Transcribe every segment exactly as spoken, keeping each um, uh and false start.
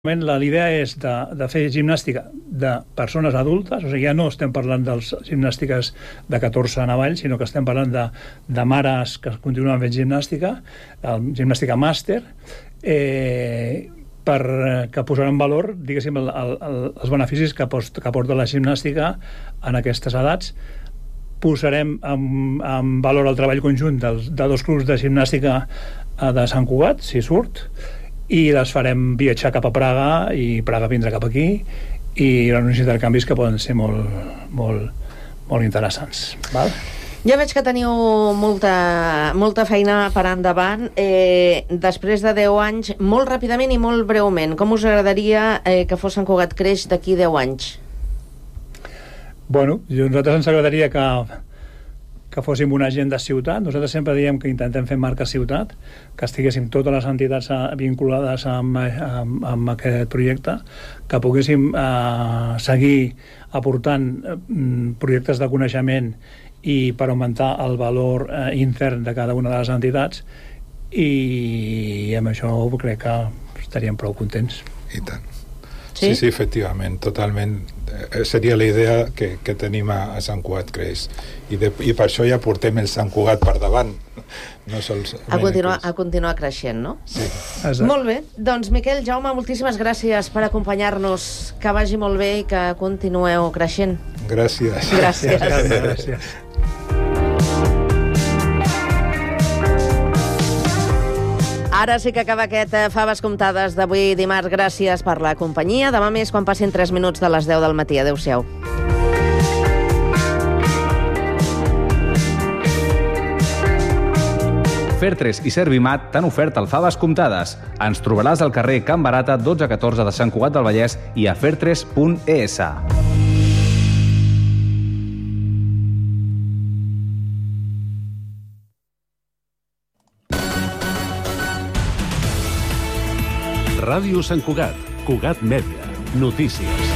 L'idea és de, de fer gimnàstica de persones adultes, o sigui, ja no estem parlant dels gimnàstiques de catorze en avall, sinó que estem parlant de, de mares que continuen fent gimnàstica, el, gimnàstica màster, eh, per, que posaran en valor, diguéssim, el, el, el, els beneficis que, post, que aporta la gimnàstica en aquestes edats. Posarem en, en valor el treball conjunt dels, de dos clubs de gimnàstica de Sant Cugat, si surt, i les farem viatjar cap a Praga i Praga vindrà cap aquí, i hi haurà uns intercanvis que poden ser molt, molt, molt interessants. Val? Ja veig que teniu molta, molta feina per endavant. Eh, després de deu anys, molt ràpidament i molt breument, com us agradaria eh, que fos Sant Cugat Creix d'aquí deu anys? Bueno, a nosaltres ens agradaria que que fóssim una agent de ciutat. Nosaltres sempre diem que intentem fer marca ciutat, que estiguéssim totes les entitats vinculades amb, amb, amb aquest projecte, que poguéssim eh, seguir aportant eh, projectes de coneixement i per augmentar el valor eh, intern de cada una de les entitats, i amb això crec que estaríem prou contents. I tant. Sí, sí, sí, efectivament, totalment. Eh, seria la idea que, que tenim a, a Sant Cugat Creix. I, de, I per això ja portem el Sant Cugat per davant. No sols a, continuar, a continuar creixent, no? Sí. Exacte. Molt bé. Doncs, Miquel, Jaume, moltíssimes gràcies per acompanyar-nos. Que vagi molt bé i que continueu creixent. Gràcies. Gràcies. Gràcies. Gràcies. Ara sí que acaba aquest Faves Comptades d'avui dimarts. Gràcies per la companyia. Demà més quan passin tres minuts de les deu del matí. Adéu-siau. Fertres i Servimat t'han ofert el Faves Comptades. Ens trobaràs al carrer Can Barata dotze catorze de Sant Cugat del Vallès i a fertres punt es. Ràdio Sant Cugat, Cugat Mèdia, notícies.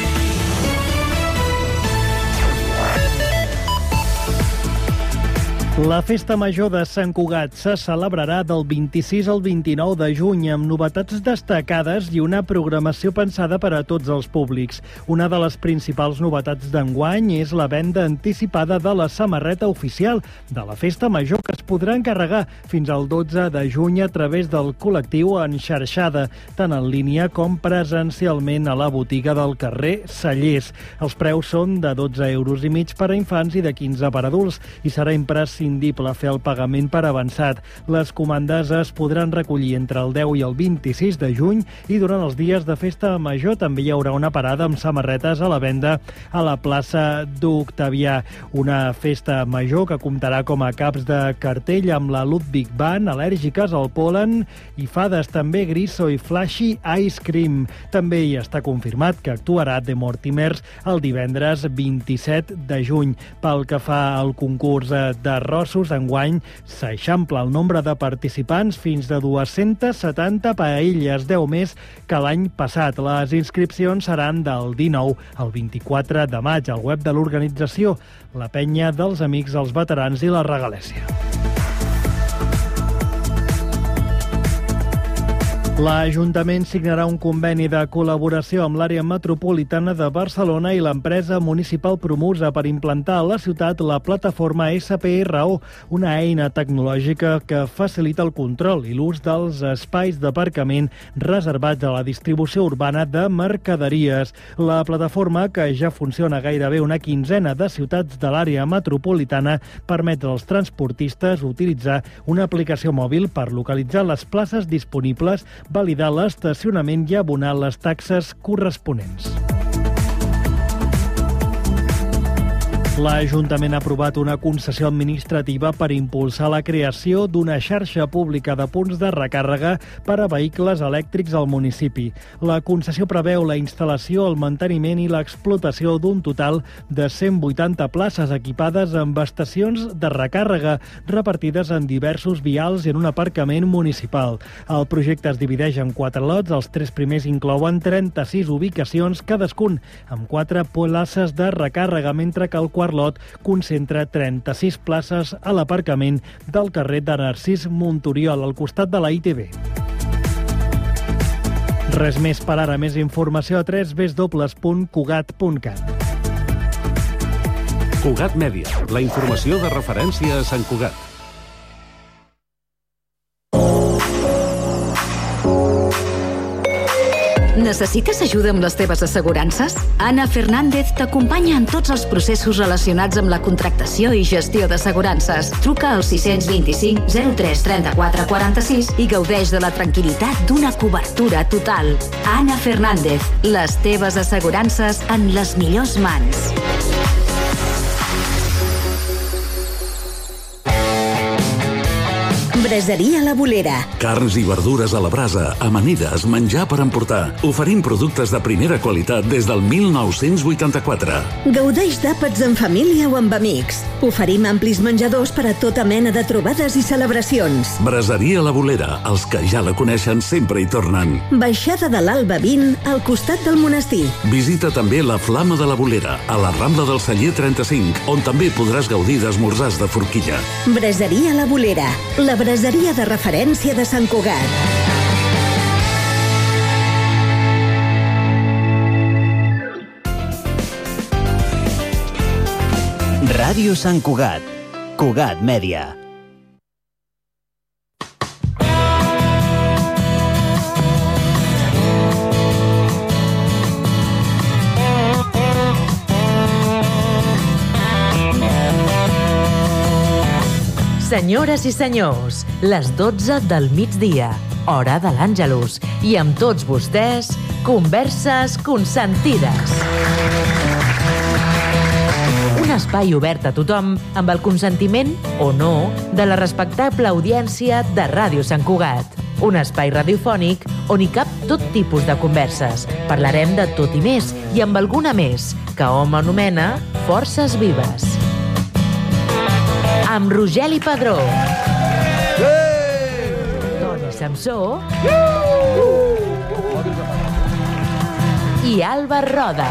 La Festa Major de Sant Cugat se celebrarà del vint-i-sis al vint-i-nou de juny amb novetats destacades i una programació pensada per a tots els públics. Una de les principals novetats d'enguany és la venda anticipada de la samarreta oficial de la Festa Major, que es podrà encarregar fins al dotze de juny a través del col·lectiu Enxarxada, tant en línia com presencialment a la botiga del carrer Cellers. Els preus són de dotze euros i mig per a infants i de quinze per a adults i serà imprescindible fer el pagament per avançat. Les comandes es podran recollir entre el deu i el vint-i-sis de juny i durant els dies de Festa Major també hi haurà una parada amb samarretes a la venda a la plaça d'Octavià. Una festa major que comptarà com a caps de cartell amb la Ludwig Band, Al·lèrgiques al pol·len i fades també Griso i Flashy Ice Cream. També hi està confirmat que actuarà The Mortimers el divendres vint-i-set de juny. Pel que fa al concurs de Rossos, enguany s'eixampla el nombre de participants fins de dues-centes setanta paelles, deu més que l'any passat. Les inscripcions seran del dinou al vint-i-quatre de maig al web de l'organització, la Penya dels Amics dels Veterans i la Regalèssia. L'Ajuntament signarà un conveni de col·laboració amb l'àrea metropolitana de Barcelona i l'empresa municipal Promusa per implantar a la ciutat la plataforma S P R O, una eina tecnològica que facilita el control i l'ús dels espais d'aparcament reservats a la distribució urbana de mercaderies. La plataforma, que ja funciona gairebé una quinzena de ciutats de l'àrea metropolitana, permet als transportistes utilitzar una aplicació mòbil per localitzar les places disponibles, validar l'estacionament i abonar les taxes corresponents. L'Ajuntament ha aprovat una concessió administrativa per impulsar la creació d'una xarxa pública de punts de recàrrega per a vehicles elèctrics al municipi. La concessió preveu la instal·lació, el manteniment i l'explotació d'un total de cent vuitanta places equipades amb estacions de recàrrega repartides en diversos vials i en un aparcament municipal. El projecte es divideix en quatre lots. Els tres primers inclouen trenta-sis ubicacions, cadascun amb quatre places de recàrrega, mentre que el quart lot concentra trenta-sis places a l'aparcament del carrer de Narcís Montoriol, al costat de la I T B. Res més per ara. Més informació a w w w punt cugat punt cat. Cugat Mèdia, la informació de referència a Sant Cugat. Necessites ajuda amb les teves assegurances? Anna Fernández t'acompanya en tots els processos relacionats amb la contractació i gestió d'assegurances. Truca al sis dos cinc zero tres trenta-quatre quaranta-sis i gaudeix de la tranquil·litat d'una cobertura total. Anna Fernández, les teves assegurances en les millors mans. Braseria La Bolera. Carns i verdures a la brasa, amanides, menjar per emportar. Oferim productes de primera qualitat des del mil nou-cents vuitanta-quatre. Gaudeix d'àpats en família o amb amics. Oferim amplis menjadors per a tota mena de trobades i celebracions. Braseria La Bolera, els que ja la coneixen sempre hi tornen. Baixada de l'Alba vint, al costat del monestir. Visita també la Flama de la Bolera, a la Rambla del Celler trenta-cinc, on també podràs gaudir d'esmorzars de forquilla. Braseria La Bolera, la braseria de referència de Sant Cugat. Ràdio Sant Cugat. Cugat Mèdia. Senyores i senyors, les dotze del migdia, hora de l'Àngelus, i amb tots vostès, Converses Consentides. Un espai obert a tothom amb el consentiment, o no, de la respectable audiència de Ràdio Sant Cugat. Un espai radiofònic on hi cap tot tipus de converses. Parlarem de tot i més, i amb alguna més, que hom anomena Forces Vives. Amb Rogeli Padró, Toni Samsó i Alba Roda.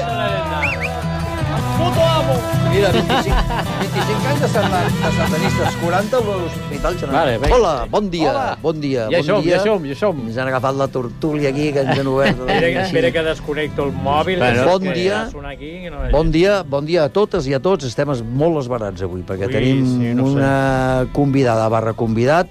Puto amo! Mira, vint-i-cinc, vint-i-cinc anys de sardanistes, quaranta a l'Hospital General. Vale, venga. Hola, bon dia, Hola. bon dia. Ja bon som, dia. ja som, ja som. Ens han agafat la tortúlia aquí, que ens han obert. Espera, espera que desconnecto el mòbil. Bueno, bon que dia. ja aquí, que no Bon dia, bon dia a totes i a tots. Estem molt esbarats avui, perquè Ui, tenim sí, no sé. una convidada barra convidat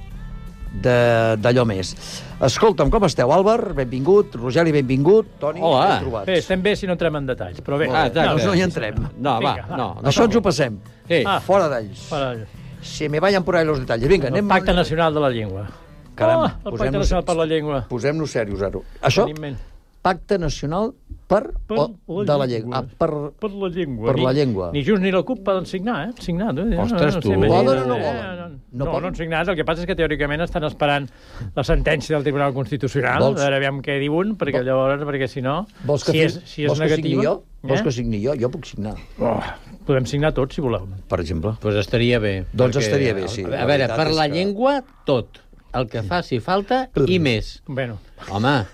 de- d'allò més. Escolta'm, com esteu, Àlvar? Benvingut. Rogeli, benvingut. Toni, Hola. ben trobats. Bé, estem bé si no entrem en detalls, però bé. Ah, exacte. Doncs no hi entrem. No, va, Vinga, va. no. no Això ens ho passem. Sí. Ah. Fora d'ells. Para Se me vayan por ahí los detalles. Vinga, el anem... Pacte Nacional de la Llengua. Caramba, Oh, el Pacte posem-nos- Nacional per la Llengua. Posem-nos serios, ara. Això, Tenim ment. Pacte Nacional per, Per o la de la llengua. llengua. Ah, per... Per la llengua. Per Ni- la llengua. Ni Junts ni la CUP poden signar, eh? Signat. Eh? Ostres, tu. sé, Volen o no eh, volen? No, No no, poden? no han signat. El que passa és que teòricament estan esperant la sentència del Tribunal Constitucional. Vols- A veure, aviam què diuen, perquè Vol- llavors, perquè si no... Vols que, si fi- és, si és vols que signi negativa... jo? Vols eh? que signi jo? Jo puc signar, Oh, podem signar tots, si voleu. per exemple. Pues estaria bé. Doncs perquè- estaria bé, sí. A La veure, veritat per és la que- llengua, tot. El que faci falta i més. Bueno, Home,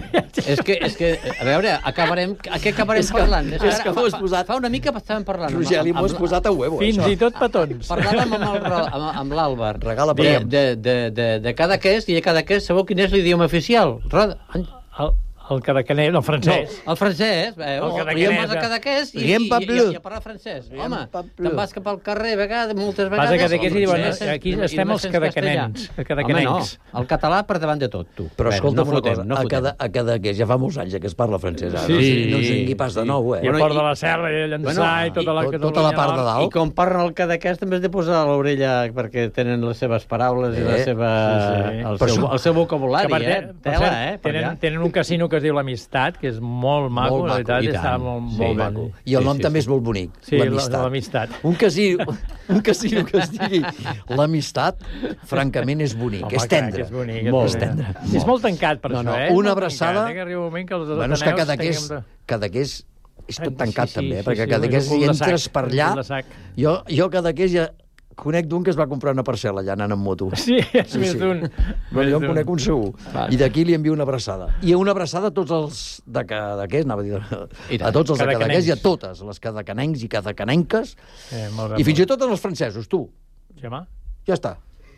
és que, és que, a veure, acabarem, a què acabarem És que- parlant? és ara que m'ho has fa- posat- Fa una mica estàvem parlant. amb- Rogeli, amb- m'ho has amb- posat a huevo, fins això. i tot petons. Parlàvem amb el- amb amb l'Àlvar. Regala per de, ell. de, de, de, de cada quest, i de cada quest sabeu quin és l'idioma oficial? Roda. El, el cadacaner, el francès. No, el francès, veus? El El cadaquenès, vas a cada quest i, i, Rien i, pas i, bleu. i a parlar francès. Rien Home, pas bleu. te'n vas cap al carrer a vegades, moltes Vas a vegades... cadaqués i diuen, francès, aquí i- i estem només els sents cadaquenencs, castellà. els cadaquenencs. Home, no, el català per davant de tot, tu. Però Bé, escolta no una fotem, cosa, no a, fotem. cada, a Cadaqués ja fa molts anys que es parla francès, ara. Sí. No, ens- no ens vingui pas de nou, eh? I el Bueno, port i- de la Serra, i Llançà, Bueno, i tota la i tot- Catalunya tota la part de Nord. dalt. I com parlen el cadaquès també has de posar a l'orella perquè tenen les seves paraules i la Eh, seva, sí, sí. El, Per seu, això- el seu vocabulari, Que, per eh? cert, per Tela, cert, eh? Per Tenen, allà. tenen un casino que es diu l'Amistat, que és molt maco, Molt la maco, veritat, i està tant. molt, Sí, molt Maco. maco. I el Sí, nom sí, també sí. és molt bonic, Sí, l'Amistat. l'Amistat. Un casino, un casino que es digui l'Amistat, francament, és bonic, Home, és clar, tendre. que és bonic, molt és tendre. bonic. És molt tancat per No, això, no, eh? una Molt abraçada- tancat, eh, que arriba un moment que els Bueno, és que ateneus Cadaqués, tinguem de- Cadaqués és tot Sí, tancat, sí, també, sí, perquè sí, Cadaqués, és un si cul de entres sac, per un allà... cul de sac. Jo, jo Cadaqués ja conec d'un que es va comprar una parcel·la allà anant amb moto. Sí, és més d'un. Però més jo en d'un. conec un segur. Va. I d'aquí li envio una abraçada. I una abraçada a tots els de Cadaqués, anava a dir, I tant. a tots els de Cadaquenencs. Cadaqués i a totes les cadaquenencs i cadaquenenques, Eh, molt bé, i fins molt i tot als francesos, tu. bé. Sí, home. Ja està.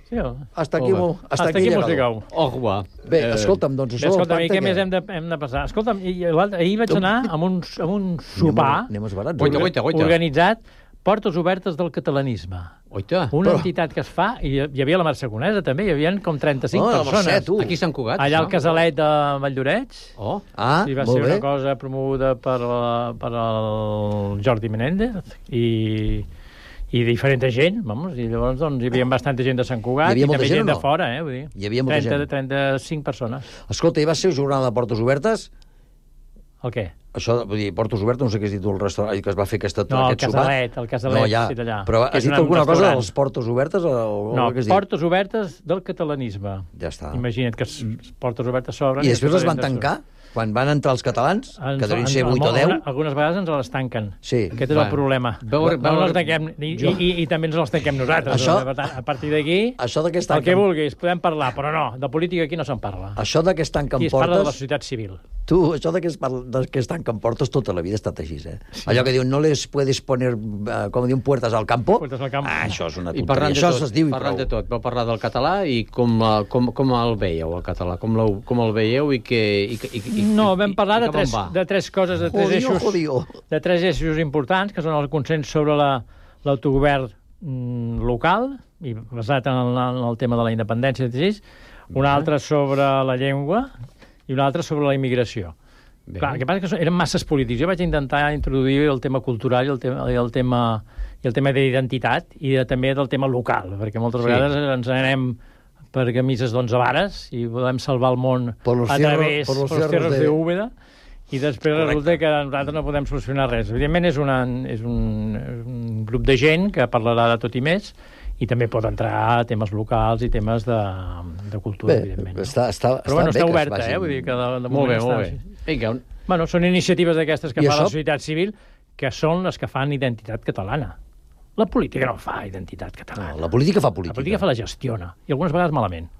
Sí, hasta aquí, mo, hasta hasta aquí, aquí he hemos llegado. llegado. Ojo, va. Bé, escolta'm, doncs Bé, això del escolta'm, i pacte... què més hem de, hem de passar? Escolta'm, i l'altre- ahir vaig anar amb un, amb un sopar Anem esbarats. orga- Goita, goita. organitzat Portes Obertes del Catalanisme. Oita. Una Però- entitat que es fa, i hi havia la Mercè Conesa també, hi havia com trenta-cinc Oh, la persones. Mercè, tu. Aquí a Sant Cugat. Allà al no? casalet de Valldoreix. Oh. Ah, I va molt ser bé. una cosa promoguda per, la, per el Jordi Menéndez i, i diferent gent, vamos, i llavors doncs, hi havia bastanta gent de Sant Cugat Hi havia i molta també gent gent o de no? fora, eh, vull dir. Hi havia molta trenta, gent. trenta-cinc persones. Escolta, hi va ser jornada de Portes Obertes? El què? Això, vull dir, Portes Obertes, no sé què has dit tu, el restaurant que es va fer aquesta, No, el aquest sopar. casalet, el casalet, No, ja, sí, d'allà. però Que has és dit un alguna cosa restaurant. dels Portes Obertes? O, o No, què has dit? Portes Obertes del Catalanisme. Ja està. Imagina't que s- portes obertes s'obren... I després les van després tancar? Quan van entrar els catalans, Ens- que devien ser ens- vuit o deu? alguna- Algunes vegades ens les tanquen. Sí. Aquest és Va. el problema. Veure- no veure- les tanquem, i, Jo- i, i, i també ens les tanquem nosaltres. Això- Per tant, a partir d'aquí, Això de què es el que tanquen- vulguis, podem parlar, però no, de política aquí no se'n parla. Això de que es tanquen Aquí es parla de la portes... societat civil. Tu, això de que, es parla, de que es tanquen portes tota la vida ha estat així, eh? Sí. Allò que diuen, no les puedes poner, uh, com diuen, puertes al campo. Puertes al campo. Ah, això és una I tonteria. parlant de Això tot, es diu i parlant prou. de tot, vau parlar del català i com, eh, com, com el veieu, el català? Com, l'heu- com el veieu i que... I, que- i, i, No, vam i- parlar i de cap on tres, va? de tres coses, de tres, Jodió, eixos, jodió. de tres eixos importants, que són el consens sobre la- l'autogovern mm, local, i basat en el, en el tema de la independència, etcètera, un altre sobre la llengua i un altre sobre la immigració. Bé. Clar, el que passa és que són- eren masses polítics. Jo vaig intentar introduir el tema cultural i el tema, i el tema, i el tema d'identitat i de, també del tema local, perquè moltes Sí. vegades ens anem per camises d'onze vares i volem salvar el món Por los a cierros- través por los per les cierros terres de- de Úbeda i després Correcte. resulta que nosaltres no podem solucionar res. Evidentment és, una, és un, és un grup de gent que parlarà de tot i més i també pot entrar a temes locals i temes de, de cultura, Bé, evidentment. No? està, està, Però bueno, bé està que es oberta, vagin- eh? Vull dir que de, de Molt moment bé, està molt bé. així. Vinga, un... Bueno, són iniciatives d'aquestes que I fa això? la societat civil que són les que fan identitat catalana. La política no fa identitat catalana. No, la política fa La política. política fa la gestiona, i algunes vegades malament.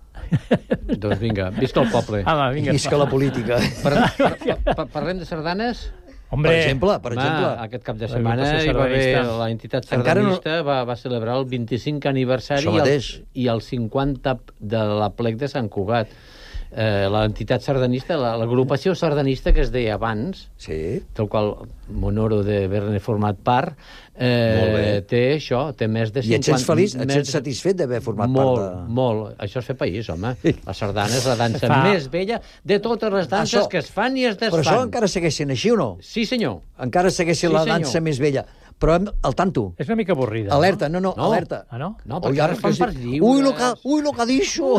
Doncs vinga, visca el poble. Ah, va, vinga. Visca la política. Per, per, per, parlem de sardanes? Hombre, Per exemple, per Home, exemple. aquest cap de La setmana agrupació hi va haver sardanista. la entitat Encara no- sardanista va, va celebrar el vint-i-cinquè aniversari Això i el, mateix. i el cinquanta de la plec de Sant Cugat. Eh, l'entitat sardanista, la- l'agrupació sardanista que es deia abans, Sí. del qual m'honoro d'haver-ne format part, Molt bé. eh, té això, té més de I et cinquanta... sents feliç? Et més sents de- satisfet d'haver format molt, part de... Molt, Això és fer país, home. La sardana és la dansa Fa- més vella de totes les danses Això- que es fan i es desfan. Però això encara segueix sent així o no? Sí, senyor. Encara segueix sent Sí, la senyor. dansa més vella. Però hem- al tanto. És una mica avorrida. Alerta, no, no, No. alerta. Ah, no? No, Oi, perquè ara es fan que sí. per lliure. Ui, lo que, ui, lo que ha dicho.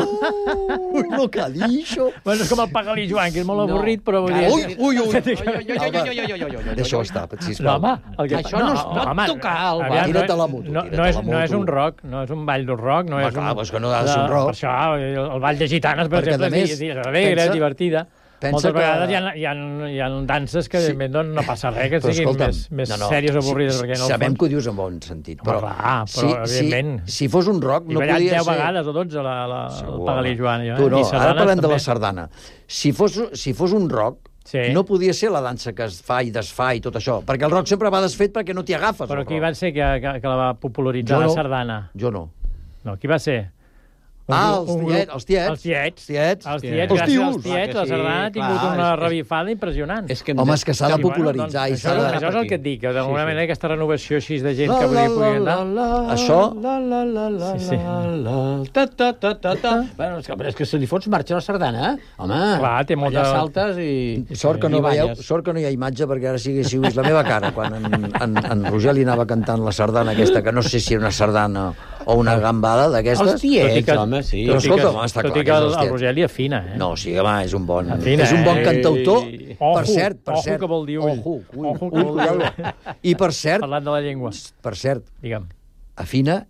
Ui, lo que ha dicho. Bueno, és com el Pagalí Joan, que és molt No. avorrit, però vull dir... Ui, ui, ui. Deixa-ho Deixa-ho estar, No, sisplau. home, el que... Això no es pot tocar, Alba. aviam, Tira't no a la és- moto, no, tira't no, a és, la no és moto. un rock, no és un ball d'un rock, no Home, és clar, un... doncs que no ha de ser un rock. Per això, el, el ball de gitanes, per Perquè, exemple, a més, és, és alegre, pensa- divertida. pensa Moltes que- vegades hi ha, hi, ha, hi ha danses que, Sí. evidentment, doncs, no passa res, que Però siguin escolta'm, més, més no, no, sèries o sí, avorrides, sí, perquè no sabem que ho dius en bon sentit, però, Home, clar, però, evidentment. si, si fos un rock I no ballat podia deu ser... vegades o dotze la, la, el Segur, Pagalí home. Joan. Jo, Tu eh? no, I ara sardanes parlem de també. la sardana. Si fos, si fos un rock, Sí. no podia ser la dansa que es fa i desfà i tot això, perquè el rock sempre va desfet perquè no t'hi agafes. Però el qui rock. va ser que, que, que la va popularitzar, Jo no. la sardana? Jo no. No, qui va ser? Un Ah, grup- els un tiets, grup- els tiets. Els tiets. Els tiets. Els Els tiets, gràcies tios. als Clar tiets, que la sí, sardana ha tingut clar, una és que- revifada impressionant. És que hem Home, és que s'ha de Sí, bueno, popularitzar doncs, i s'ha això, de... això és el que et dic, que d'alguna Sí, sí. manera aquesta renovació així de gent La, que la, avui pugui la, anar... Això... La, la, la, la, Sí, sí. la, la, ta, ta, ta, ta, ta. Bueno, és que, però és que se li fots marxa a la sardana, eh? Home, Clar, té molta- allà saltes i... Sort que, no i veieu, banyes. sort que no hi ha imatge, perquè ara sí que si vist la meva cara, quan en, en, en Rogeli anava cantant la sardana aquesta, que no sé si era una sardana o una gambada d'aquestes. Els tiets, Tot i que- home, sí. Però Tot i escolta, que- home, està tot clar i que que és el, els el tiets. Rogeli afina, eh? No, sí, home, és un bon, Afina, és un bon eh? cantautor. Ojo, per cert, per ojo cert. que vol dir ull. Ojo, ull, Ojo que ull, vol dir ull. cuidado. I per cert, Parlant de la llengua. per cert, Digue'm. afina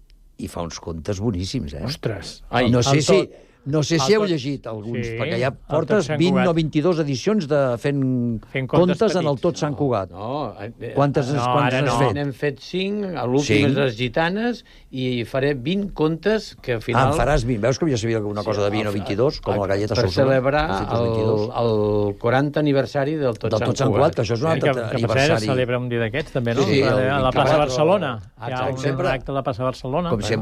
i fa uns contes boníssims, eh? Ostres. Ai, no sé El si... tot- No sé el si heu tot- llegit alguns, Sí, perquè ja el portes Tot Sant vint Cugat. o vint-i-dos edicions de fent, Fent contes contes en el petits. Tot Sant Cugat. No, eh, Quantes, no, quantes ara has no. fet? N'hem fet cinc, a l'últim Cinc? és les gitanes, i faré vint contes que al Ah, final... en faràs vint. Veus que jo sabia una cosa de vint o vint-i-dos, com la galleta per Solsona. celebrar Has fet els el, vint-i-dos. el quaranta aniversari del Tot Del Sant Tot Sant Cugat. Cugat, que això és un Que, altre que per cert aniversari. es celebra un dia d'aquests, també, no? Sí, sí, el a la plaça vint-i-quatre. Barcelona. Ah, Hi ha com un sempre. acte a la plaça Barcelona. Com sempre.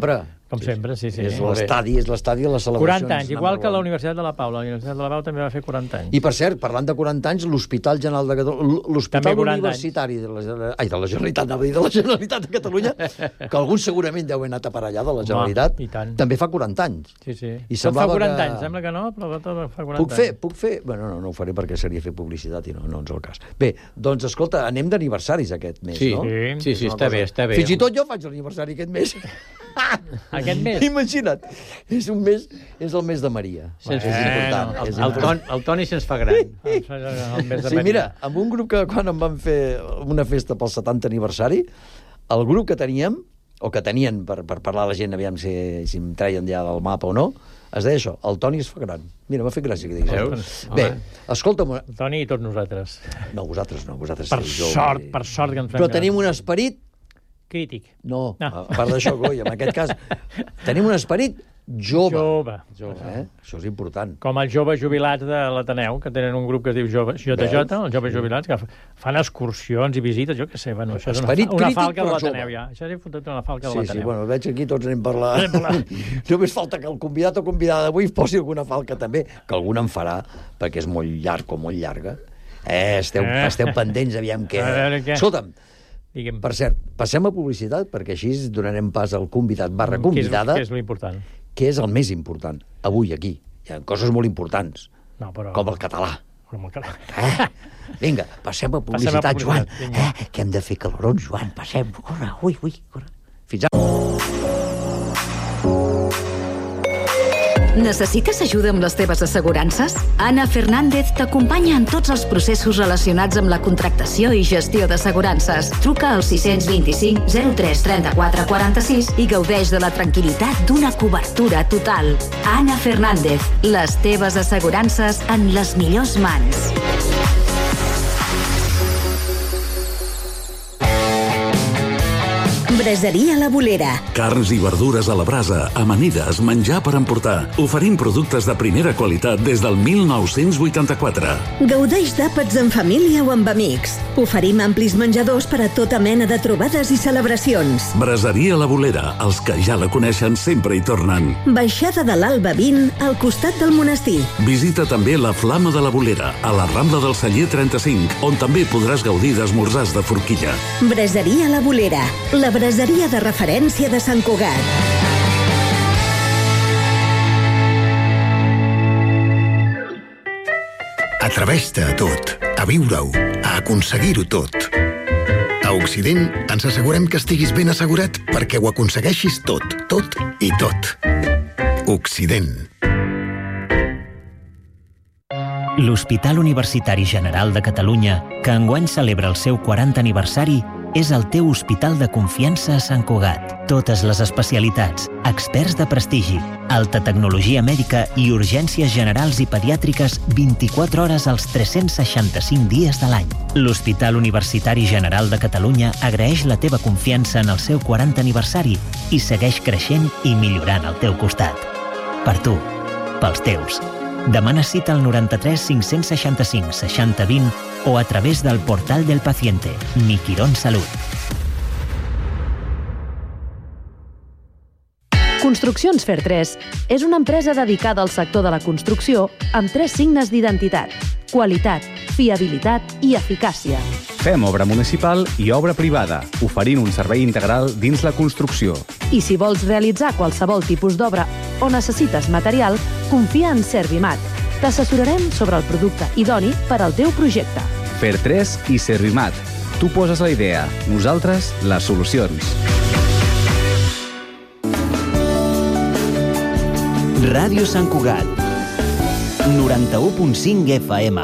Com sempre, sí, sí. És l'estadi, és l'estadi de les celebracions. quaranta anys, igual que la Universitat de la Pau. La Universitat de la Pau també va fer quaranta anys. I, per cert, parlant de quaranta anys, l'Hospital General de Catalunya, l'Hospital Universitari de la, ai, de la Generalitat, anava a dir, de la Generalitat de Catalunya, que alguns segurament deu haver anat a parar allà, de la Generalitat, Home, també fa quaranta anys. Sí, sí. I tot fa quaranta que... anys, sembla que no, però tot fa quaranta puc fer, puc fer... Bueno, no, no ho faré perquè seria fer publicitat i no, no és el cas. Bé, doncs, escolta, anem d'aniversaris aquest mes, sí, no? Sí, sí, està bé, està bé. Fins i tot jo faig l'aniversari aquest mes. Aquest mes? Imagina't, és un mes, és el mes de Maria. Se'ns és important. El, és el, Ton, el Toni se'ns fa gran. El mes de sí, Maria. mira, amb un grup que quan em van fer una festa pel setanta aniversari, el grup que teníem, o que tenien per, per parlar a la gent, aviam si, si em treien ja del mapa o no, es deia això, el Toni es fa gran. Mira, m'ha fet gràcia que diguis. Veus? Bé, escolta'm... El Toni i tots nosaltres. No, vosaltres no, vosaltres... Per sort, per sort que ens fem Però tenim un esperit... Crític. No, no. A part d'això, coi, en aquest cas, tenim un esperit jove. Jove. jove. Eh? Això és important. Com els joves jubilats de l'Ateneu, que tenen un grup que es diu Jove, J J, els joves jubilats, que fan excursions i visites, jo què sé, bueno, això és una, Esperit una crític, falca de però l'Ateneu, jove. ja. Això és fotut una falca de Sí, l'Ateneu. sí, bueno, veig aquí tots anem per la... Només falta que el convidat o convidada d'avui posi alguna falca també, que alguna en farà, perquè és molt llarg o molt llarga. Eh, esteu, Eh. esteu pendents, aviam què... A veure què. Escolta'm, Digue'm. per cert, passem a publicitat, perquè així donarem pas al convidat barra convidada, Què és, què és l'important? que és el més important, avui aquí. Hi ha coses molt importants, No, però... com el català. Com el català. Eh? Vinga, passem a publicitat, Passem a publicitat, Joan. vinga. Eh? Que hem de fer calorons, Joan. Passem. Corre, ui, ui, corre. Fins ara. Necessites ajuda amb les teves assegurances? Ana Fernández t'acompanya en tots els processos relacionats amb la contractació i gestió d'assegurances. Truca al sis dos cinc zero tres tres quatre quatre sis i gaudeix de la tranquil·litat d'una cobertura total. Ana Fernández, les teves assegurances en les millors mans. Braseria La Bolera. Carns i verdures a la brasa, amanides, menjar per emportar. Oferim productes de primera qualitat des del mil nou-cents vuitanta-quatre. Gaudeix d'àpats en família o amb amics. Oferim amplis menjadors per a tota mena de trobades i celebracions. Braseria La Bolera, els que ja la coneixen sempre hi tornen. Baixada de l'Alba vint, al costat del monestir. Visita també la Flama de la Bolera, a la Rambla del Celler trenta-cinc, on també podràs gaudir d'esmorzars de forquilla. Braseria La Bolera, la braseria de referència de Sant Cugat. Atreveix-te a tot, a viure-ho, a aconseguir-ho tot. A Occident ens assegurem que estiguis ben assegurat perquè ho aconsegueixis tot, tot i tot. Occident. L'Hospital Universitari General de Catalunya, que enguany celebra el seu quaranta aniversari, és el teu hospital de confiança a Sant Cugat. Totes les especialitats, experts de prestigi, alta tecnologia mèdica i urgències generals i pediàtriques vint-i-quatre hores als tres-cents seixanta-cinc dies de l'any. L'Hospital Universitari General de Catalunya agraeix la teva confiança en el seu quaranta aniversari i segueix creixent i millorant al teu costat. Per tu, pels teus. Demana cita al noranta-tres cinc-cents seixanta-cinc seixanta vint o a través del portal del paciente, Mi Quirón Salut. Construccions Fer tres és una empresa dedicada al sector de la construcció amb tres signes d'identitat: qualitat, fiabilitat i eficàcia. Fem obra municipal i obra privada, oferint un servei integral dins la construcció. I si vols realitzar qualsevol tipus d'obra o necessites material, confia en Servimat. T'assessorarem sobre el producte idoni per al teu projecte. Fer tres i Servimat. Tu poses la idea, nosaltres les solucions. Ràdio Sant Cugat, noranta-u punt cinc F M.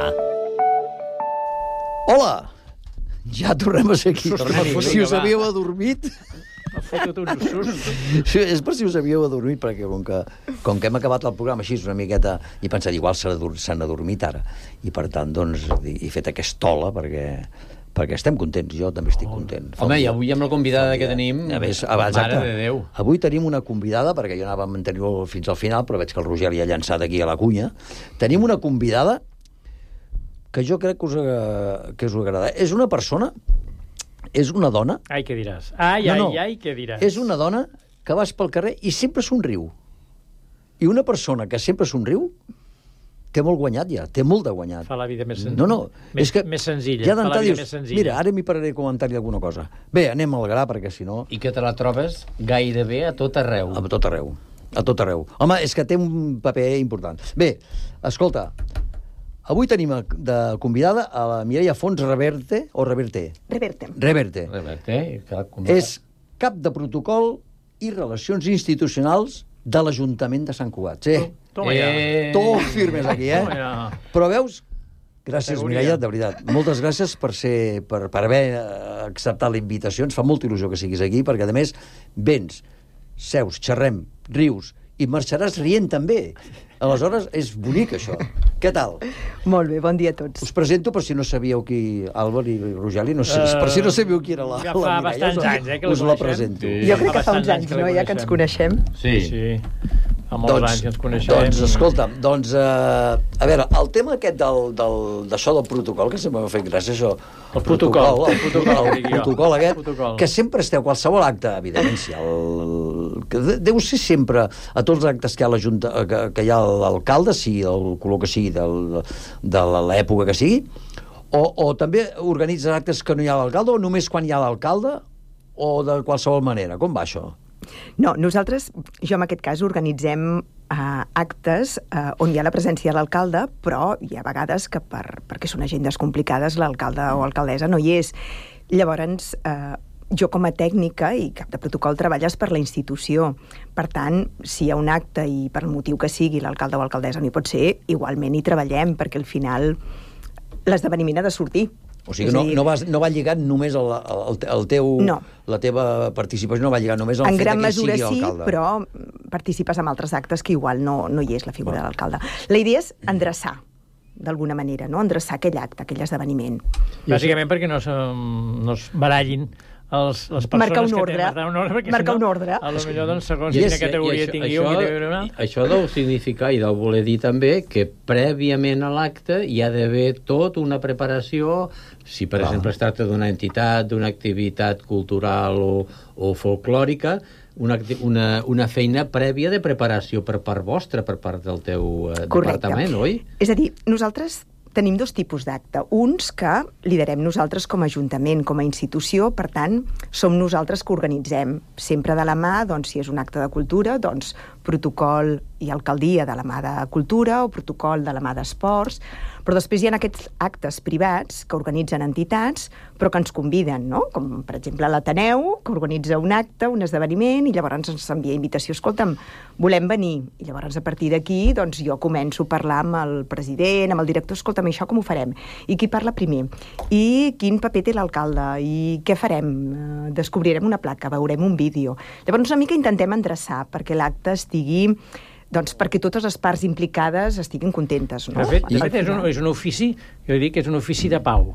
Hola! Ja tornem a ser aquí. Tornem-hi, Si us vinga, va. havíeu adormit... Ha fotut un sust. Sí, és per si us havíeu adormit, perquè com que, com que hem acabat el programa així una miqueta, i he pensat, igual s'han adormit ara. I per tant, doncs, he fet aquesta ola, perquè, perquè estem contents, jo també estic content. Home, i avui amb la convidada que tenim, A més, abans, mare de Déu. Avui tenim una convidada, perquè jo anava a mantenir-ho fins al final, però veig que el Roger li ha llançat aquí a la cunya. Tenim una convidada que jo crec que us, eh, que us agrada. És una persona, és una dona... Ai, què diràs? Ai, No, ai, no. ai, què diràs? És una dona que vas pel carrer i sempre somriu. I una persona que sempre somriu té molt guanyat ja, té molt de guanyat. Fa la vida més senzilla. No, no, més, és que més senzilla. ja Fa la d'entrada vida dius, més senzilla. mira, ara m'hi pararé a comentar-hi alguna cosa. Bé, anem al gra, perquè si no... I que te la trobes gairebé a tot arreu. A tot arreu, a tot arreu. Home, és que té un paper important. Bé, escolta, avui tenim de convidada a la Mireia Fons Reverte, o Reverte? Reverte. Reverte. Reverte. És cap de protocol i relacions institucionals de l'Ajuntament de Sant Cugat. Sí. Toma ja. Eh... Tot firmes aquí, eh? Toma ja. Però veus, gràcies, Categoria. Mireia, de veritat. Moltes gràcies per, ser, per, per haver acceptat la invitació. Ens fa molta il·lusió que siguis aquí, perquè, a més, vens, seus, xerrem, rius, i marxaràs rient també. Aleshores, és bonic, això. Què tal? Molt bé, bon dia a tots. Us presento, per si no sabíeu qui... Àlvar i Rogeli, no sé, uh, per si no sabíeu qui era la, ja la fa Mireia. bastants Us, anys, eh, que la us la coneixem. presento. Sí. Jo crec que fa Fa uns bastants anys, que la no?, ja que ens coneixem. Sí. Sí. Fa molts doncs, anys que ens coneixem. Doncs, escolta, doncs, uh, a veure, el tema aquest del, del, d'això del protocol, que sempre m'ha fet gràcia, això... El protocol, el protocol, el dic jo. protocol aquest, Protocol. que sempre esteu, qualsevol acte, evidentment, si el, que de- deu ser sempre, a tots els actes que hi ha, la junta, que, que hi ha l'alcalde, sigui el color que sigui, del, de l'època que sigui, o, o també organitzes actes que no hi ha l'alcalde, o només quan hi ha l'alcalde, o de qualsevol manera? Com va això? No, nosaltres, jo en aquest cas, organitzem uh, actes uh, on hi ha la presència de l'alcalde, però hi ha vegades que per, perquè són agendes complicades l'alcalde o alcaldessa no hi és. Llavors, uh, jo com a tècnica i cap de protocol treballes per la institució. Per tant, si hi ha un acte i per el motiu que sigui l'alcalde o alcaldessa no hi pot ser, igualment hi treballem, perquè al final l'esdeveniment ha de sortir. O sigui, no, no, vas, no va lligat només el, el, el teu... No. La teva participació no va lligat només al En fet gran que hi mesura sigui sí, alcalde. però participes en altres actes que igual no, no hi és la figura de l'alcalde. La idea és endreçar, d'alguna manera, no? Endreçar aquell acte, aquell esdeveniment. Bàsicament perquè no, se, no es barallin els, les persones Marcar un que ordre. tenen un ordre, perquè Marcar si no, un ordre. a lo millor, doncs, segons I quina és- categoria i això- tingui això- un, qui té una... Això deu significar i deu voler dir també que prèviament a l'acte hi ha d'haver tot una preparació, si per Clar. exemple es tracta d'una entitat, d'una activitat cultural o, o folclòrica, una, acti- una, una feina prèvia de preparació per part vostra, per part del teu eh, Correcte. departament, oi? És a dir, nosaltres tenim dos tipus d'acte. Uns que liderem nosaltres com a Ajuntament, com a institució, per tant, som nosaltres que organitzem. Sempre de la mà, doncs, si és un acte de cultura, doncs, protocol i alcaldia de la mà de cultura o protocol de la mà d'esports, però després hi ha aquests actes privats que organitzen entitats, però que ens conviden, no? Com, per exemple, l'Ateneu, que organitza un acte, un esdeveniment, i llavors ens envia invitació. Escolta'm, volem venir. I llavors, a partir d'aquí, doncs, jo començo a parlar amb el president, amb el director, escolta'm, això com ho farem? I qui parla primer? I quin paper té l'alcalde? I què farem? Eh, Descobrirem una placa, veurem un vídeo. Llavors, una mica intentem endreçar perquè l'acte estigui... Doncs perquè totes les parts implicades estiguin contentes, no? De fet, de Al fet és, un, final. és un ofici, jo dic que és un ofici de pau.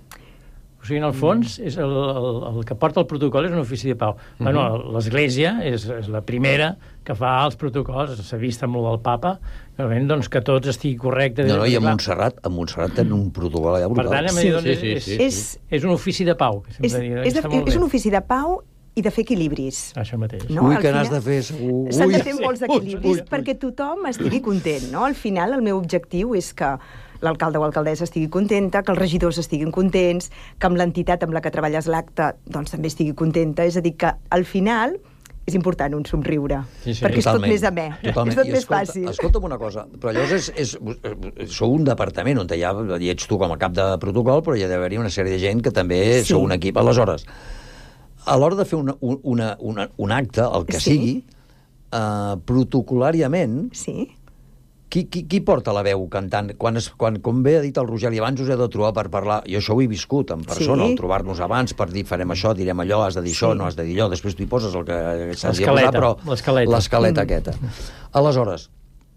O sigui, en el fons, és el, el, el que porta el protocol és un ofici de pau. Mm -hmm. Bueno, l'Església és, és la primera que fa els protocols, s'ha vist amb el del papa, realment, doncs, que tots estigui correcte. No, no, i a Clar, Montserrat, a Montserrat tenen un protocol allà Per brutal. tant, Sí. doncs, Sí, és, sí, és, sí, és, sí. és un ofici de pau. Que És, sempre dic, és, de, està molt és bé. un ofici de pau i de fer equilibris. Això mateix. No? Ui, Al que n'has final- de fer, segur. S'han de Ui, fer sí. molts Ui, equilibris ui, ui. perquè tothom estigui content, no? Al final, el meu objectiu és que l'alcalde o alcaldessa estigui contenta, que els regidors estiguin contents, que amb l'entitat amb la que treballes l'acte doncs, també estigui contenta. És a dir, que al final és important un somriure, Sí, sí. perquè Totalment. és tot més amè, Totalment. és tot I més escolta, fàcil. Escolta'm una cosa, però llavors és, és, és, sou un departament on hi ha, hi ets tu com a cap de protocol, però hi ha d'haver-hi una sèrie de gent que també Sí. sou un equip. Aleshores, a l'hora de fer una, una, una, un acte, el que Sí. sigui, eh, protocolàriament, sí. qui, qui, qui porta la veu cantant? Quan, es, quan, com bé ha dit el Rogeli abans, us he de trobar per parlar. Jo això ho he viscut en persona, Sí. el trobar-nos abans per dir farem això, direm allò, has de dir això, Sí. no has de dir allò, després tu hi poses el que s'ha de L'escaleta, posar, però l'escaleta. l'escaleta Mm. aquesta. Aleshores,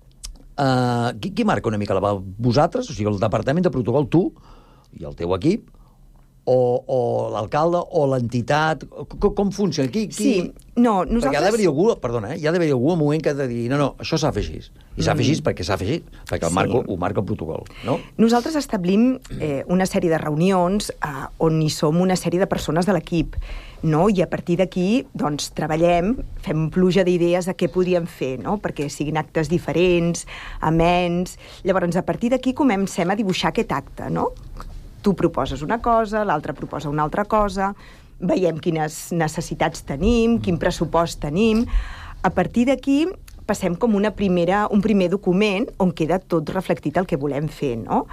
uh, qui, qui marca una mica la veu? Vosaltres, o sigui, el departament de protocol, tu i el teu equip, o, o l'alcalde o l'entitat? Com, com funciona? Qui, qui... Sí, no, nosaltres... Perquè ha d'haver algú, perdona, eh? hi ha d'haver algú un moment que ha de dir no, no, això s'ha fet així. I s'ha fet així perquè s'ha fet així, perquè el Sí. marco, ho marca el protocol, no? Nosaltres establim eh, una sèrie de reunions eh, on hi som una sèrie de persones de l'equip, no? I a partir d'aquí doncs, treballem, fem pluja d'idees de què podríem fer, no? Perquè siguin actes diferents, amens... Llavors, a partir d'aquí comencem a dibuixar aquest acte, no? Tu proposes una cosa, l'altre proposa una altra cosa, veiem quines necessitats tenim, quin pressupost tenim... A partir d'aquí passem com una primera, un primer document on queda tot reflectit el que volem fer, no?